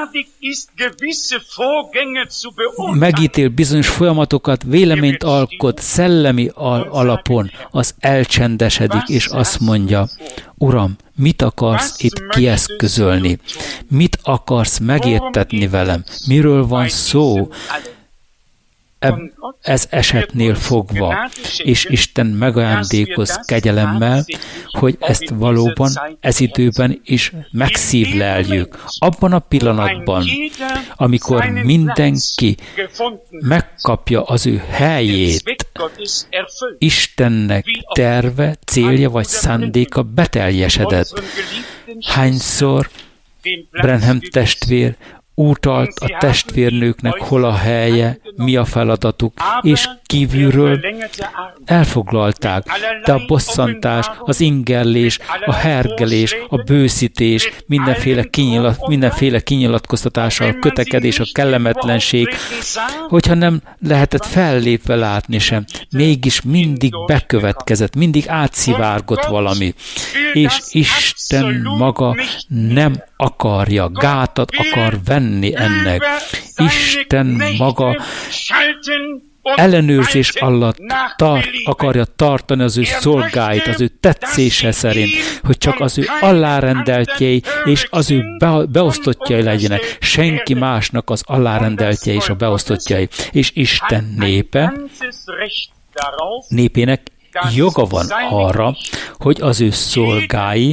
megítél bizonyos folyamatokat, véleményt alkot szellemi alapon, az elcsendesedik, és azt mondja, Uram, mit akarsz itt kieszközölni? Mit akarsz megértetni velem? Miről van szó? ez esetnél fogva, és Isten megajándékoz kegyelemmel, hogy ezt valóban ez időben is megszívleljük. Abban a pillanatban, amikor mindenki megkapja az ő helyét, Istennek terve, célja vagy szándéka beteljesedett. Hányszor Branham testvér utalt a testvérnőknek, hol a helye, mi a feladatuk, és kívülről elfoglalták, de a bosszantás, az ingerlés, a hergelés, a bőszítés, mindenféle kinyilatkoztatással, a kötekedés, a kellemetlenség, hogyha nem lehetett fellépve látni sem, mégis mindig bekövetkezett, mindig átszivárgott valami, és Isten maga nem akarja, gátat akar venni ennek. Isten maga ellenőrzés alatt akarja tartani az ő szolgáit, az ő tetszése szerint, hogy csak az ő alárendeltjei és az ő beosztottjai legyenek. Senki másnak az alárendeltjei és a beosztottjai. És Isten népének joga van arra, hogy az ő szolgái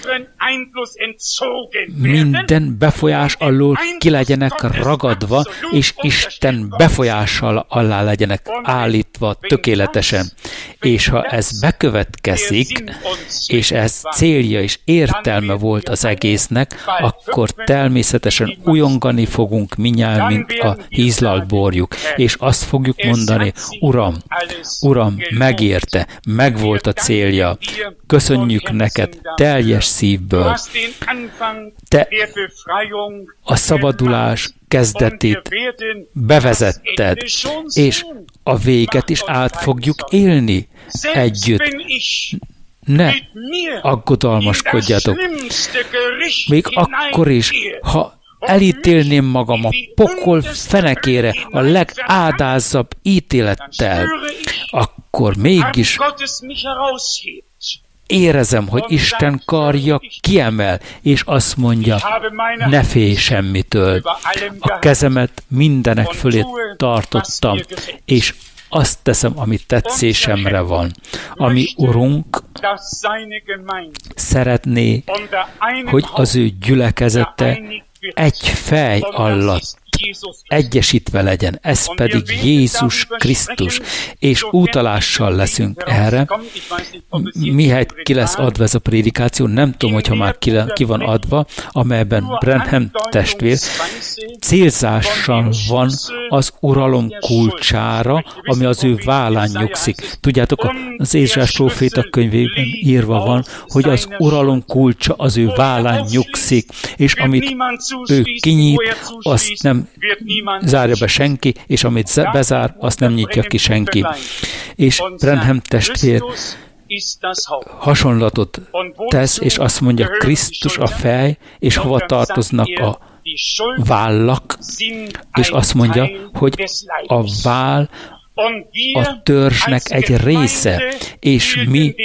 minden befolyás alól ki legyenek ragadva, és Isten befolyással alá legyenek állítva tökéletesen. És ha ez bekövetkezik, és ez célja és értelme volt az egésznek, akkor természetesen ujjongani fogunk mindnyájan, mint a hízlalt borjuk, és azt fogjuk mondani, Uram, megérte, megvolt a célja. Köszönjük neked teljes szívből. Te a szabadulás kezdetét bevezetted, és a véget is át fogjuk élni együtt. Ne aggodalmaskodjatok. Még akkor is, ha elítélném magam a pokol fenekére a legádázabb ítélettel, akkor mégis érezem, hogy Isten karja kiemel, és azt mondja, ne félj semmitől. A kezemet mindenek fölé tartottam, és azt teszem, ami tetszésemre van. Ami Urunk szeretné, hogy az ő gyülekezete egy fej alatt egyesítve legyen, ez pedig Jézus Krisztus, és utalással leszünk erre. Mihelyt ki lesz adva ez a prédikáció, nem tudom, hogyha már ki van adva, amelyben Branham testvér célzással van az uralom kulcsára, ami az ő vállán nyugszik. Tudjátok, az Ézsaiás próféta könyvében írva van, hogy az uralom kulcsa az ő vállán nyugszik, és amit ő kinyit, azt nem zárja be senki, és amit bezár, azt nem nyitja ki senki. És Branham testvér hasonlatot tesz, és azt mondja, Krisztus a fej, és hova tartoznak a vállak, és azt mondja, hogy a váll a törzsnek egy része, és mi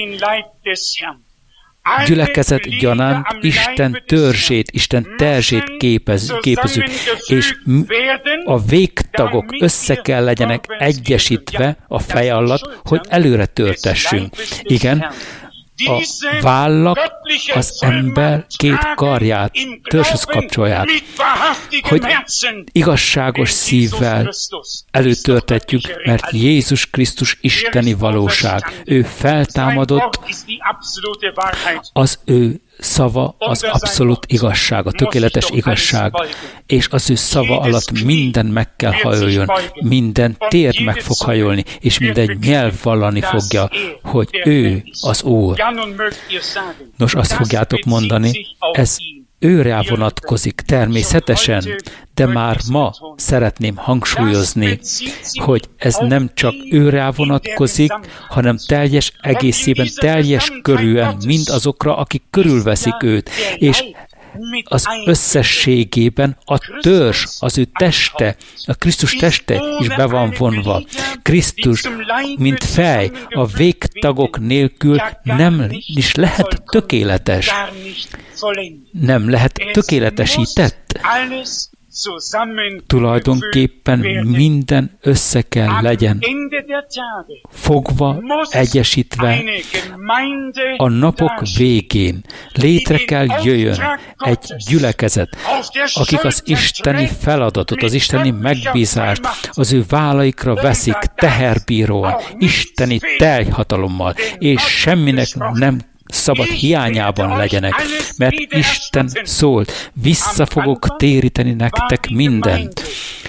gyülekezet gyanánt Isten törzsét, Isten terzsét képezünk, és a végtagok össze kell legyenek egyesítve a fej alatt, hogy előre törtessünk. Igen, a vállak az ember két karját törzshöz kapcsolják, hogy igazságos szívvel előtörtetjük, mert Jézus Krisztus isteni valóság. Ő feltámadott, az ő szava az abszolút igazság, a tökéletes igazság, és az ő szava alatt minden meg kell hajoljon, minden tér meg fog hajolni, és minden nyelv vallani fogja, hogy ő az Úr. Nos, azt fogjátok mondani, ez őre vonatkozik természetesen, de már ma szeretném hangsúlyozni, hogy ez nem csak őre vonatkozik, hanem teljes egészében, teljes körűen mindazokra, akik körülveszik őt, és az összességében a törzs, az ő teste, a Krisztus teste is be van vonva. Krisztus, mint fej, a végtagok nélkül nem is lehet tökéletes. Nem lehet tökéletesített. Tulajdonképpen minden össze kell legyen fogva, egyesítve. A napok végén létre kell jöjjön egy gyülekezet, akik az isteni feladatot, az isteni megbízást az ő vállaikra veszik teherbíróan, isteni teljhatalommal, és semminek nem szabad hiányában legyenek, mert Isten szólt, vissza fogok téríteni nektek mindent.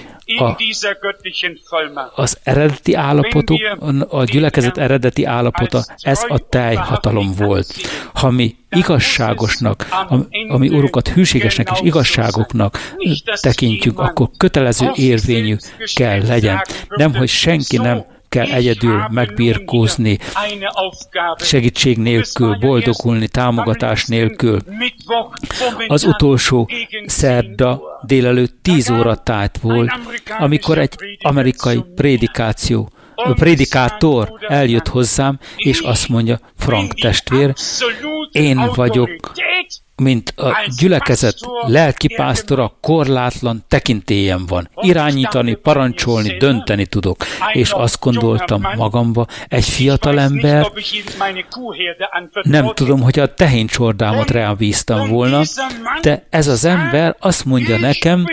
Az eredeti állapotok, a gyülekezet eredeti állapota, ez a teljhatalom volt. Ha mi igazságosnak, ami Urukat hűségesnek és igazságoknak tekintjük, akkor kötelező érvényű kell legyen. Nem, hogy senki nem kell egyedül megbirkózni, segítség nélkül, boldogulni, támogatás nélkül. Az utolsó szerda délelőtt 10 óra tájt volt, amikor egy amerikai prédikátor eljött hozzám, és azt mondja, Frank testvér, én vagyok, mint a gyülekezet lelkipásztora, korlátlan tekintélyem van. Irányítani, parancsolni, dönteni tudok. És azt gondoltam magamba, egy fiatal ember, nem tudom, hogy a tehéncsordámat rá bíztam volna, de ez az ember azt mondja nekem,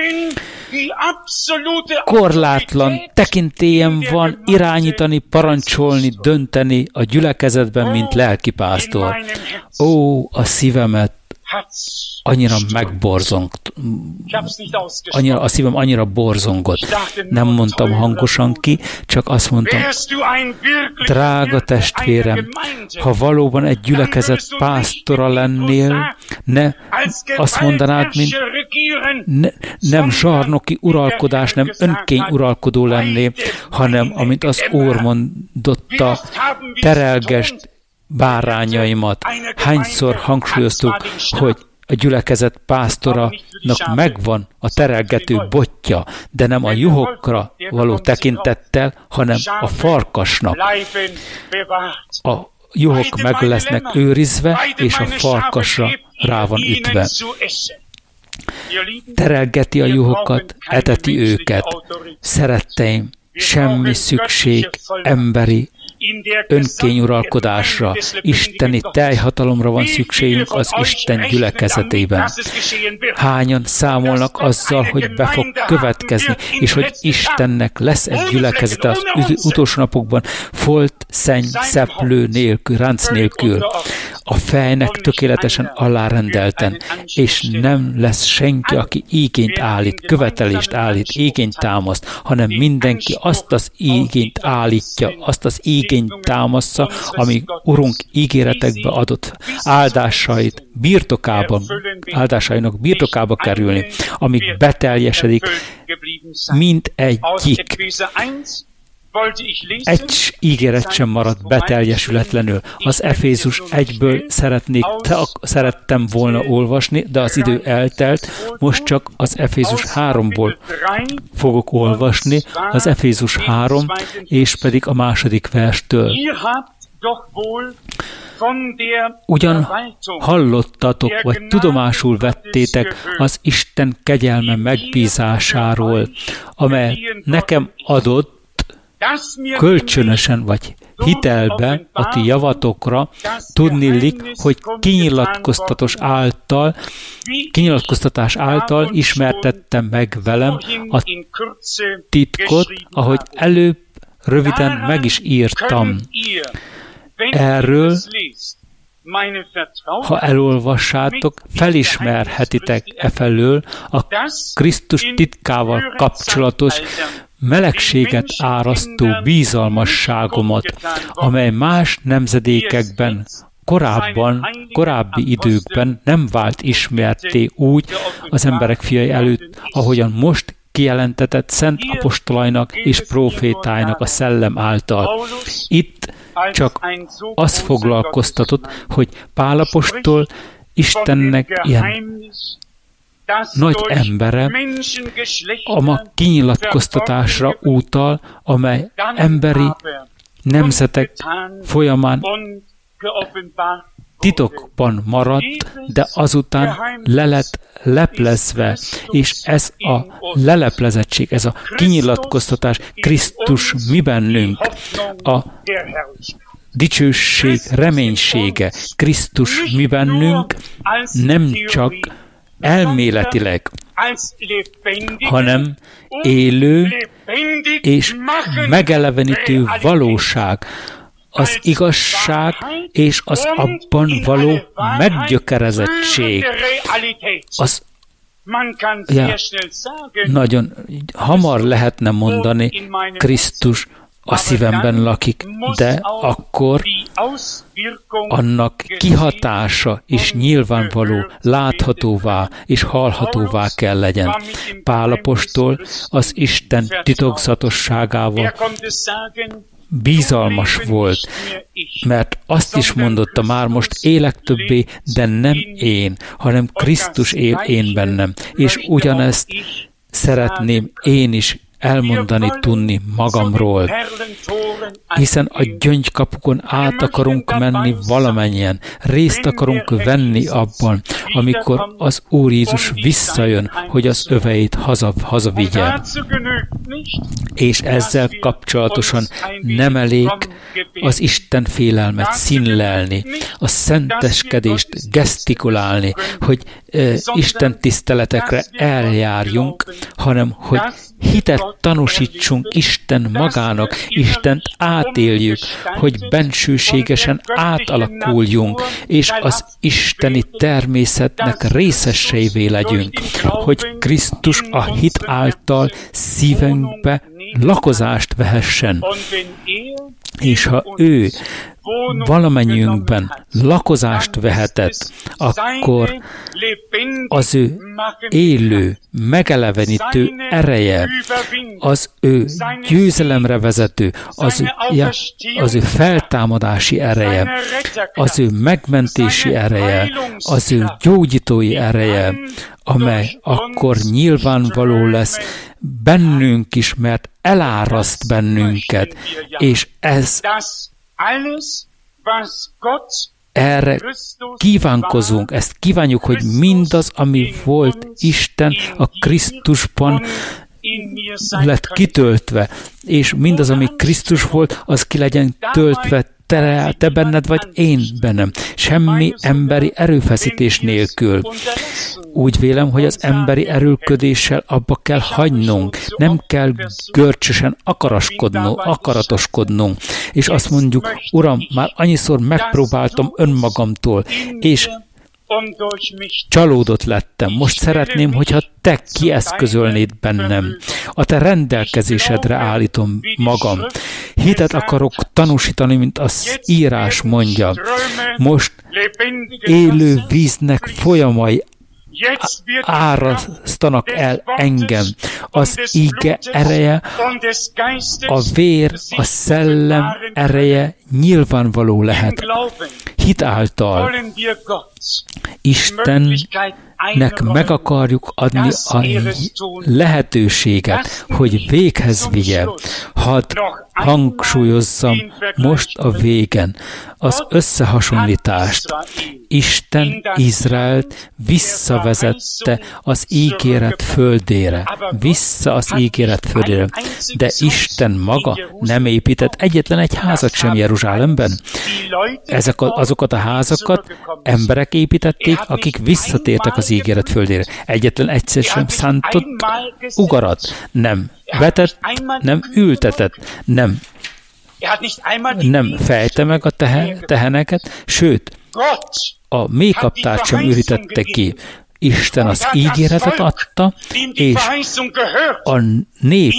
korlátlan tekintélyem van irányítani, parancsolni, dönteni a gyülekezetben, mint lelkipásztor. Ó, a szívemet annyira megborzongt, a szívem annyira borzongott. Nem mondtam hangosan ki, csak azt mondtam, drága testvérem, ha valóban egy gyülekezet pásztora lennél, ne azt mondanád, mint nem zsarnoki uralkodás, nem önkény uralkodó lennél, hanem, amint az Úr mondotta, terelgesd bárányaimat. Hányszor hangsúlyoztuk, hogy a gyülekezet pásztoranak megvan a terelgető botja, de nem a juhokra való tekintettel, hanem a farkasnak. A juhok meg lesznek őrizve, és a farkasra rá van ütve. Terelgeti a juhokat, eteti őket. Szeretteim, semmi szükség emberi önkényuralkodásra, isteni teljhatalomra van szükségünk az Isten gyülekezetében. Hányan számolnak azzal, hogy be fog következni, és hogy Istennek lesz egy gyülekezete az utolsó napokban, folt, szenny, szeplő nélkül, ránc nélkül, a fejnek tökéletesen alárendelten, és nem lesz senki, aki igényt állít, követelést állít, igényt támaszt, hanem mindenki azt az igényt állítja, azt az igényt támaszza, ami Urunk ígéretekbe adott áldásainak birtokába kerülni, amíg beteljesedik, mint egyik. Egy ígéret sem maradt beteljesületlenül. Az Efézus 1-ből szerettem volna olvasni, de az idő eltelt, most csak az Efézus 3-ból fogok olvasni, az Efézus 3, és pedig a 2. verstől. Ugyan hallottatok, vagy tudomásul vettétek az Isten kegyelme megbízásáról, amely nekem adott kölcsönösen vagy hitelbe a ti javatokra, tudniillik, hogy kinyilatkoztatás által ismertettem meg velem a titkot, ahogy előbb röviden meg is írtam. Erről, ha elolvassátok, felismerhetitek efelől a Krisztus titkával kapcsolatos melegséget árasztó bizalmasságomat, amely más nemzedékekben, korábbi időkben nem vált ismertté úgy az emberek fiai előtt, ahogyan most kijelentetett szent apostolainak és prófétáinak a szellem által. Itt csak az foglalkoztatott, hogy Pál apostol Istennek ilyen nagy embere a ma kinyilatkoztatásra utal, amely emberi nemzetek folyamán titokban maradt, de azután le lett leplezve, és ez a leleplezettség, ez a kinyilatkoztatás, Krisztus mi bennünk, a dicsőség reménysége, Krisztus mi bennünk, nem csak elméletileg, hanem élő és megelevenítő valóság, az igazság és az abban való meggyökerezettség. Nagyon hamar lehetne mondani, Krisztus a szívemben lakik, de akkor annak kihatása is nyilvánvaló, láthatóvá és hallhatóvá kell legyen. Pál apostol az Isten titokzatosságával bizalmas volt, mert azt is mondotta, már most élek többé, de nem én, hanem Krisztus él én bennem. És ugyanezt szeretném én is elmondani tudni magamról, hiszen a gyöngykapukon át akarunk menni valamennyien, részt akarunk venni abban, amikor az Úr Jézus visszajön, hogy az öveit hazavigye. És ezzel kapcsolatosan nem elég az Isten félelmet színlelni, a szenteskedést gesztikulálni, hogy Isten tiszteletekre eljárjunk, hanem hogy hitet tanúsítsunk Isten magának, Istent átéljük, hogy bensőségesen átalakuljunk, és az isteni természetnek részeseivé legyünk, hogy Krisztus a hit által szívünkbe lakozást vehessen. És ha ő valamennyiünkben lakozást vehetett, akkor az ő élő, megelevenítő ereje, az ő győzelemre vezető, az ő feltámadási ereje, az ő megmentési ereje, az ő gyógyítói ereje, amely akkor nyilvánvaló lesz bennünk is, mert eláraszt bennünket, és ez erre kívánkozunk, ezt kívánjuk, hogy mindaz, ami volt Isten a Krisztusban lett kitöltve, és mindaz, ami Krisztus volt, az ki legyen töltve te benned vagy én bennem. Semmi emberi erőfeszítés nélkül. Úgy vélem, hogy az emberi erőlködéssel abba kell hagynunk. Nem kell görcsösen akaratoskodnunk. És azt mondjuk, Uram, már annyiszor megpróbáltam önmagamtól, és csalódott lettem. Most szeretném, hogyha te kieszközölnéd bennem. A te rendelkezésedre állítom magam. Hitet akarok tanúsítani, mint az írás mondja. Most élő víznek folyamai árasztanak el engem. Az íge ereje, a vér, a szellem ereje nyilvánvaló lehet. Hit által Istennek meg akarjuk adni a lehetőséget, hogy véghez vigye. Hadd hangsúlyozzam most a végen az összehasonlítást. Isten Izraelt visszavezette az ígéret földére. De Isten maga nem épített egyetlen egy házat sem Jeruzsálemben. Azokat a házakat emberek építették, akik visszatértek az ígéret földére. Egyetlen egyszer sem szántott ugarat, nem vetett, nem ültetett, nem fejte meg a teheneket, sőt, a méhkaptárt sem ürítette ki. Isten az ígéretet adta, és a nép,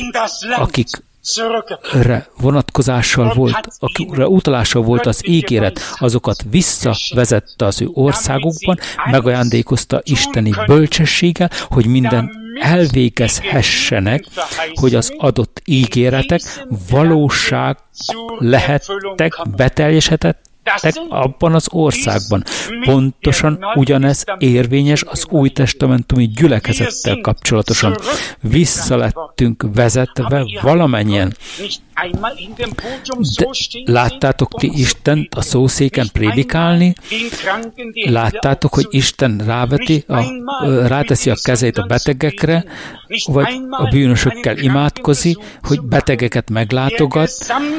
akikre vonatkozással volt, akikre utalással volt az ígéret, azokat visszavezette az ő országukban, megajándékozta isteni bölcsességgel, hogy minden elvégezhessenek, hogy az adott ígéretek valóság lehettek, beteljesedhettek abban az országban. Pontosan ugyanez érvényes az új testamentumi gyülekezettel kapcsolatosan. Visszalettünk vezetve valamennyien. De láttátok ti Istent a szószéken prédikálni? Láttátok, hogy Isten ráteszi a kezét a betegekre, vagy a bűnösökkel imádkozik, hogy betegeket meglátogat?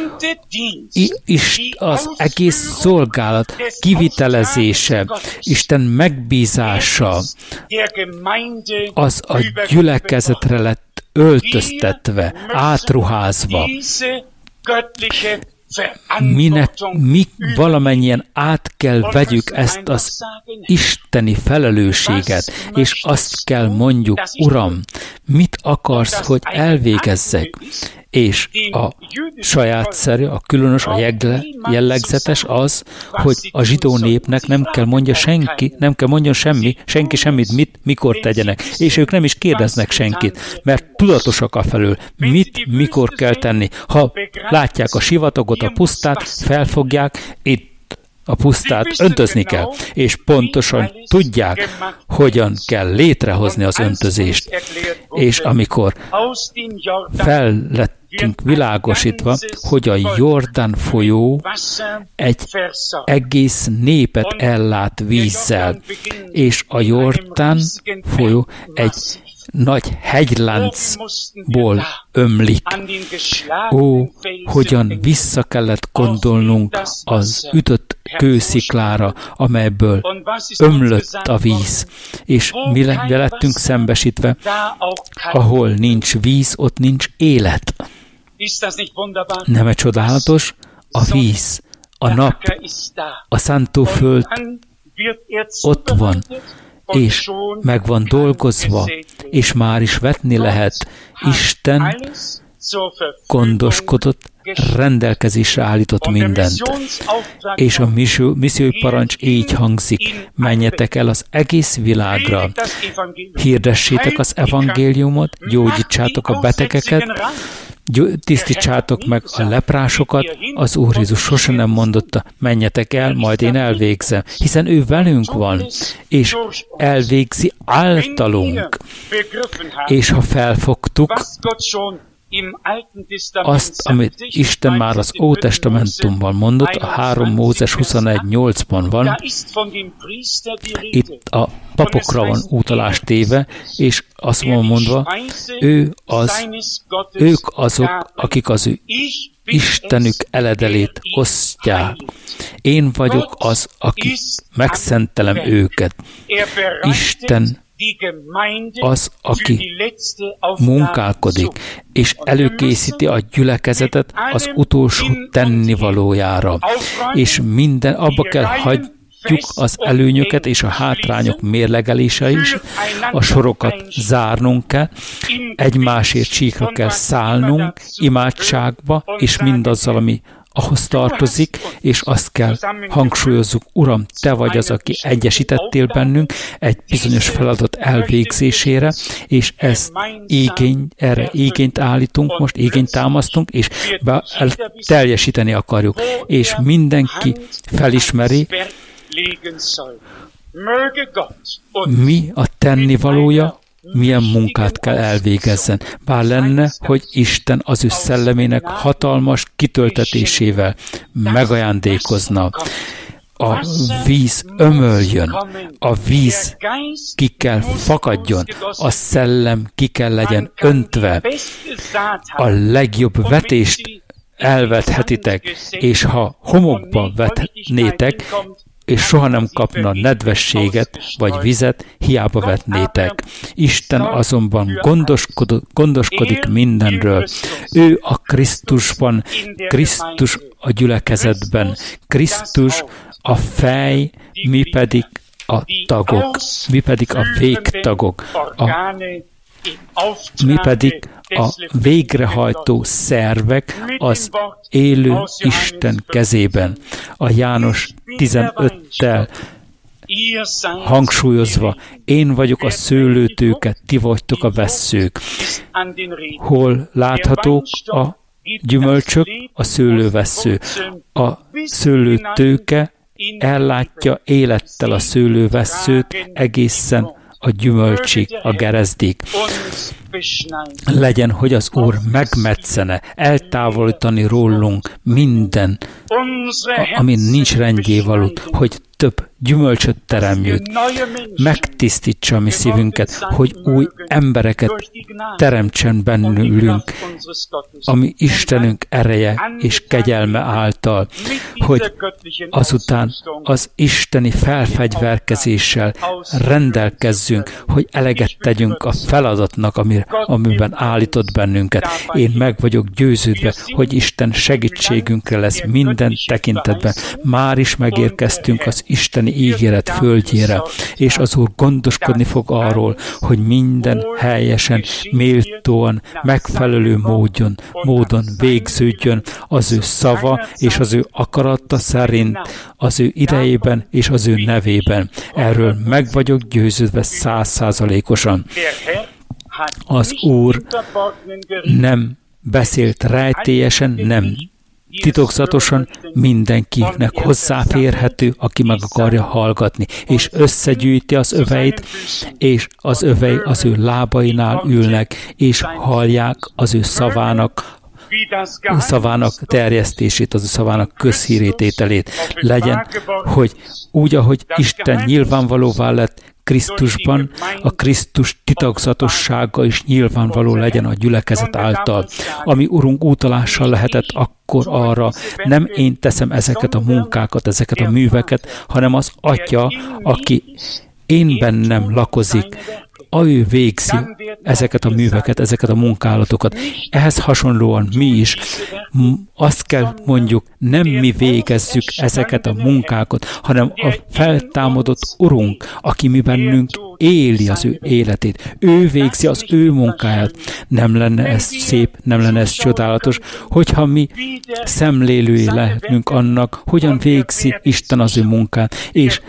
Az egész szolgálat kivitelezése, Isten megbízása, az a gyülekezetre lett öltöztetve, átruházva. Mi valamennyien át kell vegyük ezt az isteni felelősséget, és azt kell mondjuk, Uram, mit akarsz, hogy elvégezzek? És a sajátszerű, a különös, a jellegzetes az, hogy a zsidó népnek nem kell mondjon senki semmit, mikor tegyenek. És ők nem is kérdeznek senkit, mert tudatosak afelől, mikor kell tenni. Ha látják a sivatagot, a pusztát, felfogják, itt a pusztát öntözni kell, és pontosan tudják, hogyan kell létrehozni az öntözést. És amikor lettünk világosítva, hogy a Jordán folyó egy egész népet ellát vízzel, és a Jordán folyó egy nagy hegyláncból ömlik. Ó, hogyan vissza kellett gondolnunk az ütött kősziklára, amelyből ömlött a víz. És mi lettünk szembesítve, ahol nincs víz, ott nincs élet. Nem-e csodálatos? A víz, a nap, a szántóföld ott van, és meg van dolgozva, és már is vetni lehet. Isten gondoskodott, rendelkezésre állított mindent. És a missziói parancs így hangzik: menjetek el az egész világra, hirdessétek az evangéliumot, gyógyítsátok a betegeket, tisztítsátok meg a leprásokat. Az Úr Jézus sosem nem mondotta, menjetek el, majd én elvégzem, hiszen ő velünk van, és elvégzi általunk. És ha felfogtuk azt, amit Isten már az Ótestamentumban mondott, a 3 Mózes 21:8-ban van, itt a papokra van utalás téve, és azt van mondva, ők azok, akik az ő Istenük eledelét osztják. Én vagyok az, aki megszentelem őket. Isten az, aki munkálkodik, és előkészíti a gyülekezetet az utolsó tennivalójára. És abba kell hagyjuk az előnyöket és a hátrányok mérlegelése is, a sorokat zárnunk kell, egymásért csíkra kell szállnunk, imádságba, és mindazzal, ami ahhoz tartozik, és azt kell hangsúlyozzuk, Uram, Te vagy az, aki egyesítettél bennünk egy bizonyos feladat elvégzésére, és erre igényt állítunk, most igényt támasztunk, és teljesíteni akarjuk. És mindenki felismeri, mi a tennivalója, milyen munkát kell elvégezzen. Bár lenne, hogy Isten az ő szellemének hatalmas kitöltetésével megajándékozna. A víz ömöljön, a víz ki kell fakadjon, a szellem ki kell legyen öntve, a legjobb vetést elvethetitek, és ha homokba vetnétek, és soha nem kapna nedvességet vagy vizet, hiába vetnétek. Isten azonban gondoskodik mindenről. Ő a Krisztusban, Krisztus a gyülekezetben, Krisztus a fej, mi pedig a tagok, mi pedig a végtagok, mi pedig a végrehajtó szervek az élő Isten kezében. A János 15-tel hangsúlyozva, én vagyok a szőlőtőke, ti vagytok a vesszők. Hol láthatók a gyümölcsök? A szőlővessző. A szőlőtőke ellátja élettel a szőlővesszőt egészen a gyümölcsig, a gerezdig. legyen, hogy az Úr megmetszene, eltávolítani rólunk minden, ami nincs rendjévaló, hogy több gyümölcsöt teremjük, megtisztítsa a mi szívünket, hogy új embereket teremtsen bennülünk, ami Istenünk ereje és kegyelme által, hogy azután az isteni felfegyverkezéssel rendelkezzünk, hogy eleget tegyünk a feladatnak, amiben állított bennünket. Én meg vagyok győződve, hogy Isten segítségünkre lesz minden tekintetben. Már is megérkeztünk az isteni ígéret földjére, és az Úr gondoskodni fog arról, hogy minden helyesen, méltóan, megfelelő módon végződjön az ő szava és az ő akarata szerint, az ő idejében és az ő nevében. Erről meg vagyok győződve 100%-osan. Az Úr nem beszélt rejtélyesen, nem titokzatosan, mindenkinek hozzáférhető, aki meg akarja hallgatni, és összegyűjti az öveit, és az övei az ő lábainál ülnek, és hallják az ő szavának terjesztését, az ő szavának közhírétételét. Legyen, hogy úgy, ahogy Isten nyilvánvalóvá lett Krisztusban, a Krisztus titokzatossága is nyilvánvaló legyen a gyülekezet által. Ami Urunk útalással lehetett akkor arra, nem én teszem ezeket a munkákat, ezeket a műveket, hanem az Atya, aki én bennem lakozik, ő végzi ezeket a műveket, ezeket a munkálatokat. Ehhez hasonlóan mi is azt kell mondjuk, nem mi végezzük ezeket a munkákat, hanem a feltámadott Urunk, aki mi bennünk éli az ő életét. Ő végzi az ő munkáját. Nem lenne ez szép, nem lenne ez csodálatos, hogyha mi szemlélői lehetünk annak, hogyan végzi Isten az ő munkát, és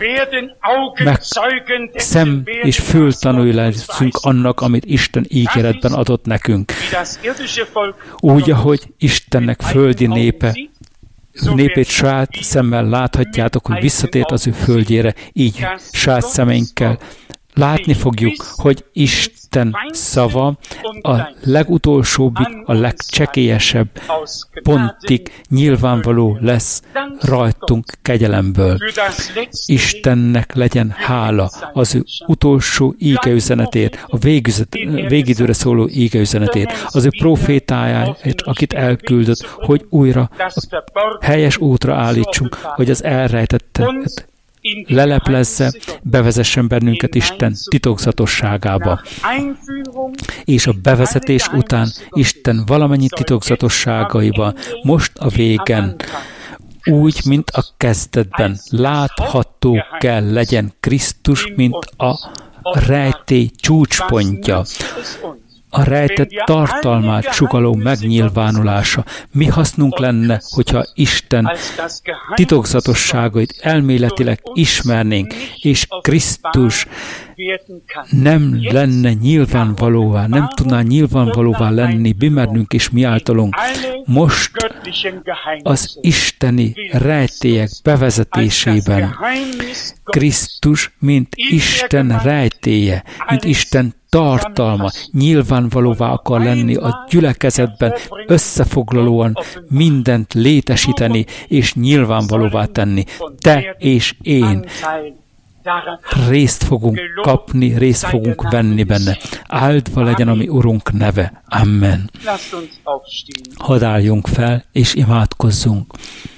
szem és fültanúi leszünk annak, amit Isten ígéretben adott nekünk. Úgy, ahogy Istennek földi népét saját szemmel láthatjátok, hogy visszatért az ő földjére, így saját szemeinkkel látni fogjuk, hogy Isten szava a legutolsóbbig, a legcsekélyesebb pontig nyilvánvaló lesz rajtunk kegyelemből. Istennek legyen hála az ő utolsó ígeüzenetért, a végidőre szóló ígeüzenetért, az ő profétájáért, akit elküldött, hogy újra helyes útra állítsunk, hogy az elrejtettet leleplezze, bevezessen bennünket Isten titokzatosságába. És a bevezetés után Isten valamennyi titokzatosságaiba most a végen, úgy, mint a kezdetben látható kell legyen Krisztus, mint a rejtély csúcspontja. A rejtett tartalmát sugalló megnyilvánulása. Mi hasznunk lenne, hogyha Isten titokzatosságait elméletileg ismernénk, és Krisztus nem lenne nyilvánvalóvá, nem tudná nyilvánvalóvá lenni bennünk és mi általunk. Most az isteni rejtélyek bevezetésében Krisztus, mint Isten rejtélye, mint Isten tartalma nyilvánvalóvá akar lenni a gyülekezetben, összefoglalóan mindent létesíteni és nyilvánvalóvá tenni. Te és én részt fogunk kapni, részt fogunk venni benne. Áldva legyen a mi Urunk neve. Amen. Hadd álljunk fel, és imádkozzunk.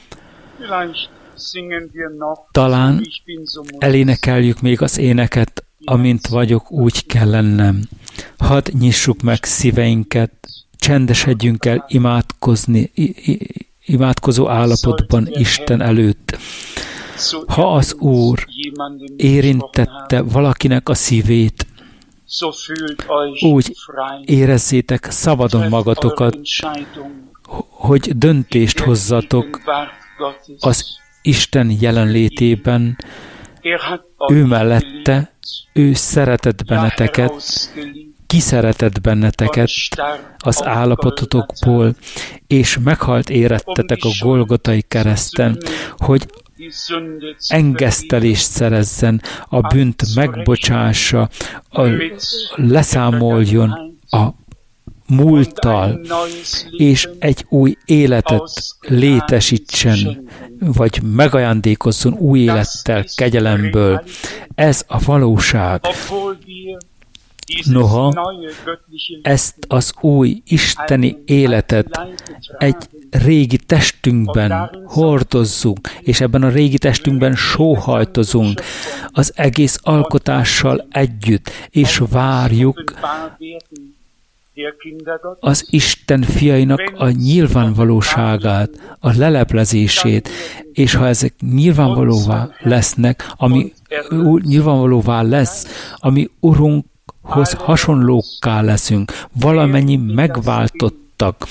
Talán elénekeljük még az éneket, amint vagyok, úgy kell lennem. Hadd nyissuk meg szíveinket, csendesedjünk el imádkozó állapotban Isten előtt. Ha az Úr érintette valakinek a szívét, úgy érezzétek szabadon magatokat, hogy döntést hozzatok az Isten jelenlétében, ő mellette, ő szeretett benneteket, kiszeretett benneteket az állapototokból, és meghalt érettetek a Golgotai kereszten, hogy engesztelést szerezzen, a bűnt megbocsássa, leszámoljon a múlttal, és egy új életet létesítsen, vagy megajándékozzon új élettel, kegyelemből. Ez a valóság. Noha ezt az új isteni életet egy régi testünkben hordozzunk, és ebben a régi testünkben sóhajtozunk az egész alkotással együtt, és várjuk az Isten fiainak a nyilvánvalóságát, a leleplezését, és ha ezek nyilvánvalóvá lesznek, ami nyilvánvalóvá lesz, ami Urunkhoz hasonlókká leszünk, valamennyi megváltottak,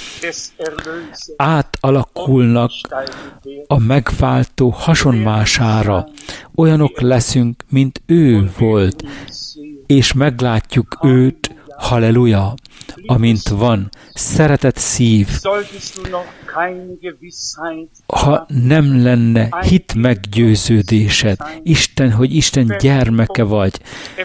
átalakulnak a megváltó hasonmására. Olyanok leszünk, mint ő volt, és meglátjuk őt, halleluja, amint van, szeretett szív. Ha nem lenne hit meggyőződésed, hogy Isten gyermeke vagy,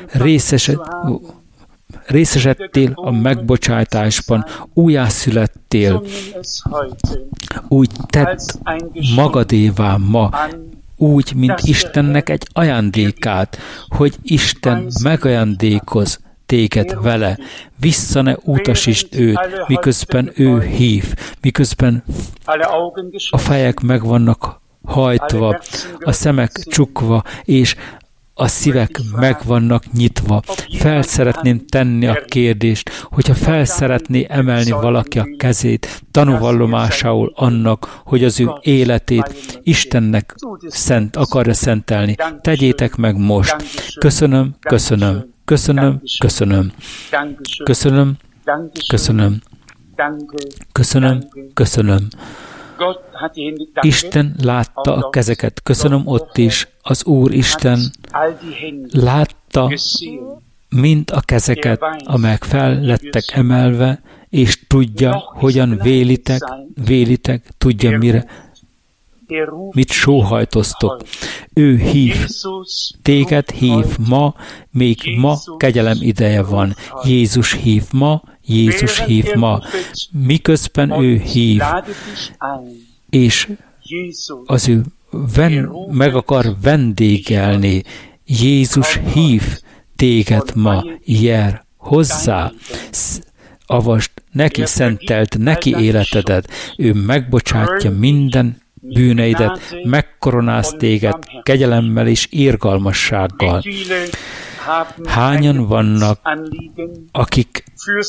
részesedtél a megbocsátásban, újjászülettél, úgy tedd magadévá ma, úgy, mint Istennek egy ajándékát, hogy Isten megajándékoz téged vele, vissza ne utasítsd őt, miközben ő hív, miközben a fejek meg vannak hajtva, a szemek csukva, és a szívek meg vannak nyitva. Fel szeretném tenni a kérdést, hogyha fel szeretné emelni valaki a kezét, tanúvallomásául annak, hogy az ő életét Istennek akarja szentelni. Tegyétek meg most. Köszönöm, köszönöm. Köszönöm, köszönöm. Köszönöm, köszönöm. Köszönöm, köszönöm. Isten látta a kezeket. Köszönöm ott is. Az Úr Isten látta mind a kezeket, amelyek fel lettek emelve, és tudja, hogyan vélitek, tudja mit sóhajtoztok. Ő hív, téged hív ma, még ma kegyelem ideje van. Jézus hív ma, Jézus hív ma. Miközben ő hív, és az ő meg akar vendégelni. Jézus hív téged ma, jár hozzá, avasd neki, szentelt neki életedet. Ő megbocsátja minden bűneidet, megkoronáz téged kegyelemmel és irgalmassággal. Hányan vannak, akik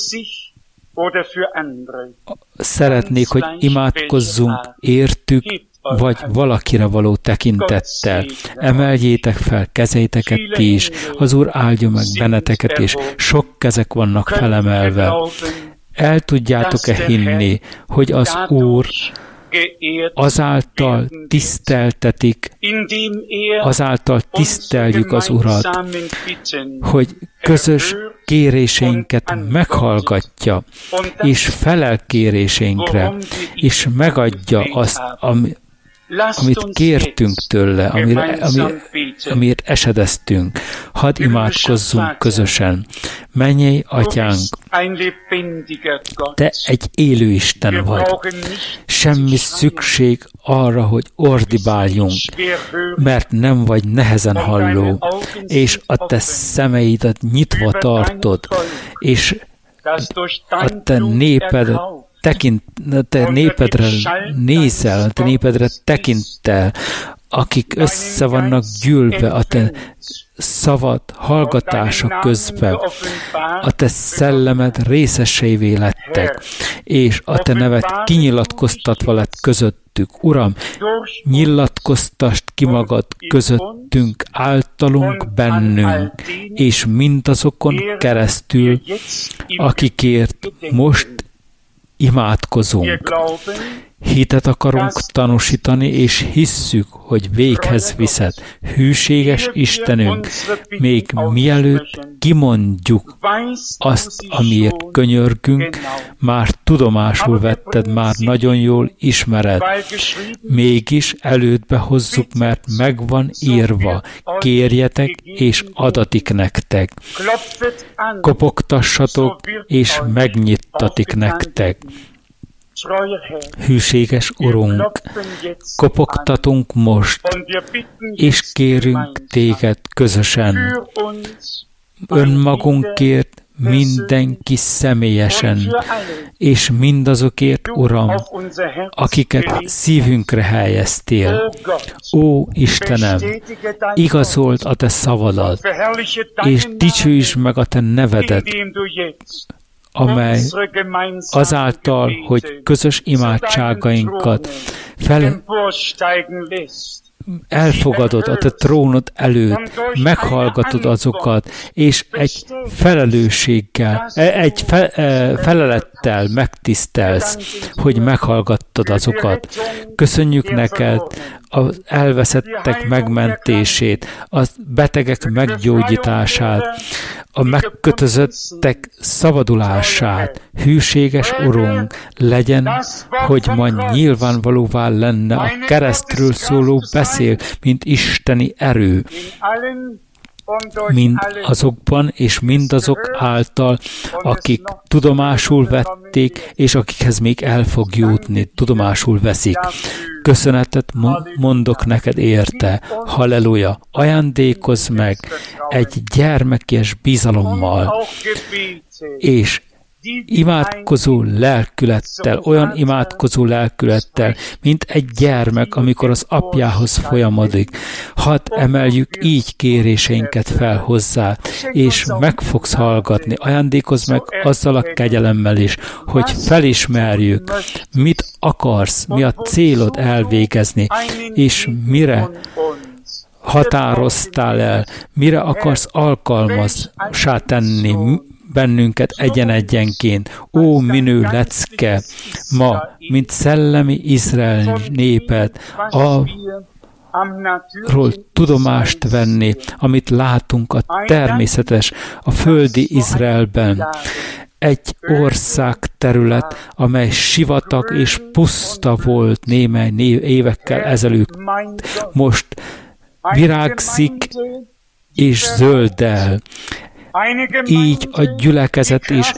szeretnék, hogy imádkozzunk értük, vagy valakire való tekintettel. Emeljétek fel kezeiteket ti is, az Úr áldja meg benneteket, és sok kezek vannak felemelve. El tudjátok-e hinni, hogy az Úr azáltal tiszteltetik, azáltal tiszteljük az Urat, hogy közös kéréseinket meghallgatja, és felel kéréseinkre, és megadja azt, amit kértünk tőle, amiért esedeztünk. Hadd imádkozzunk közösen. Mennyei Atyánk, Te egy élő Isten vagy. Semmi szükség arra, hogy ordibáljunk, mert nem vagy nehezen halló, és a Te szemeidet nyitva tartod, és a Te népedet te népedre nézel, te népedre tekintel, akik össze vannak gyűlve a te szavad hallgatása közben, a te szellemed részeseivé lettek, és a te neved kinyilatkoztatva lett közöttük. Uram, nyilatkoztasd ki magad közöttünk, általunk, bennünk, és mindazokon keresztül, akikért most imádkozunk. Hitet akarunk tanúsítani, és hisszük, hogy véghez viszed. Hűséges Istenünk, még mielőtt kimondjuk azt, amiért könyörgünk, már tudomásul vetted, már nagyon jól ismered. Mégis elődbe hozzuk, mert megvan írva, kérjetek, és adatik nektek. Kopogtassatok, és megnyittatik nektek. Hűséges Urunk, kopogtatunk most, és kérünk téged közösen, önmagunkért, mindenki személyesen, és mindazokért, Uram, akiket szívünkre helyeztél. Ó, Istenem, igazold a te szavadat, és dicsőítsd meg a te nevedet, amely azáltal, hogy közös imádságainkat elfogadod a te trónod előtt, meghallgatod azokat, és egy felelősséggel, egy felelettel megtisztelsz, hogy meghallgattad azokat. Köszönjük neked az elveszettek megmentését, a betegek meggyógyítását, a megkötözöttek szabadulását. Hűséges Urunk, legyen, hogy ma nyilvánvalóvá lenne a keresztről szóló beszél, mint isteni erő, mind azokban és mindazok által, akik tudomásul vették, és akikhez még el fog jutni, tudomásul veszik. Köszönetet mondok neked érte. Halleluja! Ajándékozz meg egy gyermekes bizalommal, és imádkozó lelkülettel, olyan imádkozó lelkülettel, mint egy gyermek, amikor az apjához folyamodik. Hadd emeljük így kéréseinket fel hozzá, és meg fogsz hallgatni. Ajándékozz meg azzal a kegyelemmel is, hogy felismerjük, mit akarsz, mi a célod elvégezni, és mire határoztál el, mire akarsz alkalmassá tenni bennünket egyen-egyenként. Ó, minő lecke, ma, mint szellemi Izrael népet, arról tudomást venni, amit látunk a természetes, a földi Izraelben. Egy ország terület, amely sivatag és puszta volt némely évekkel ezelőtt. Most virágzik és zöldel. Így a gyülekezet is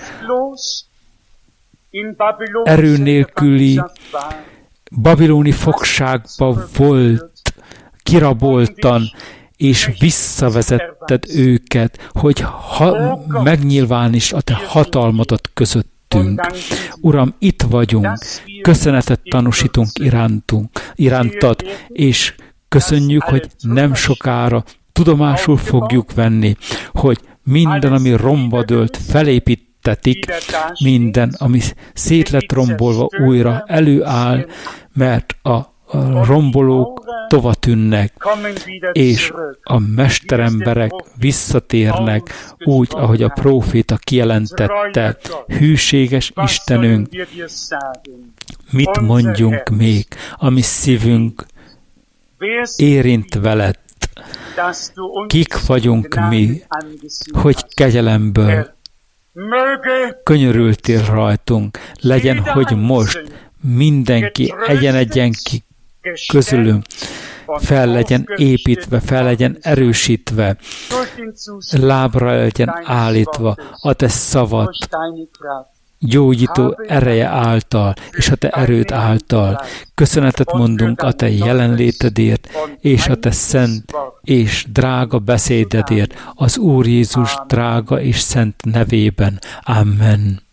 erő nélküli babiloni fogságba volt, kiraboltan, és visszavezetted őket, hogy megnyilvánítsd a te hatalmadat közöttünk. Uram, itt vagyunk, köszönetet tanúsítunk irántad, és köszönjük, hogy nem sokára tudomásul fogjuk venni, hogy minden, ami romba dőlt, felépítetik, minden, ami szét lett rombolva, újra előáll, mert a rombolók tovatűnnek, és a mesteremberek visszatérnek úgy, ahogy a próféta kijelentette. Hűséges Istenünk, mit mondjunk még, ami szívünk érint veled? Kik vagyunk mi, hogy kegyelemből könyörültél rajtunk. Legyen, hogy most mindenki egyen-egyenki közülünk fel legyen építve, fel legyen erősítve, lábra legyen állítva a te szavad gyógyító ereje által, és a te erőd által. Köszönetet mondunk a te jelenlétedért, és a te szent és drága beszédedért, az Úr Jézus drága és szent nevében. Amen.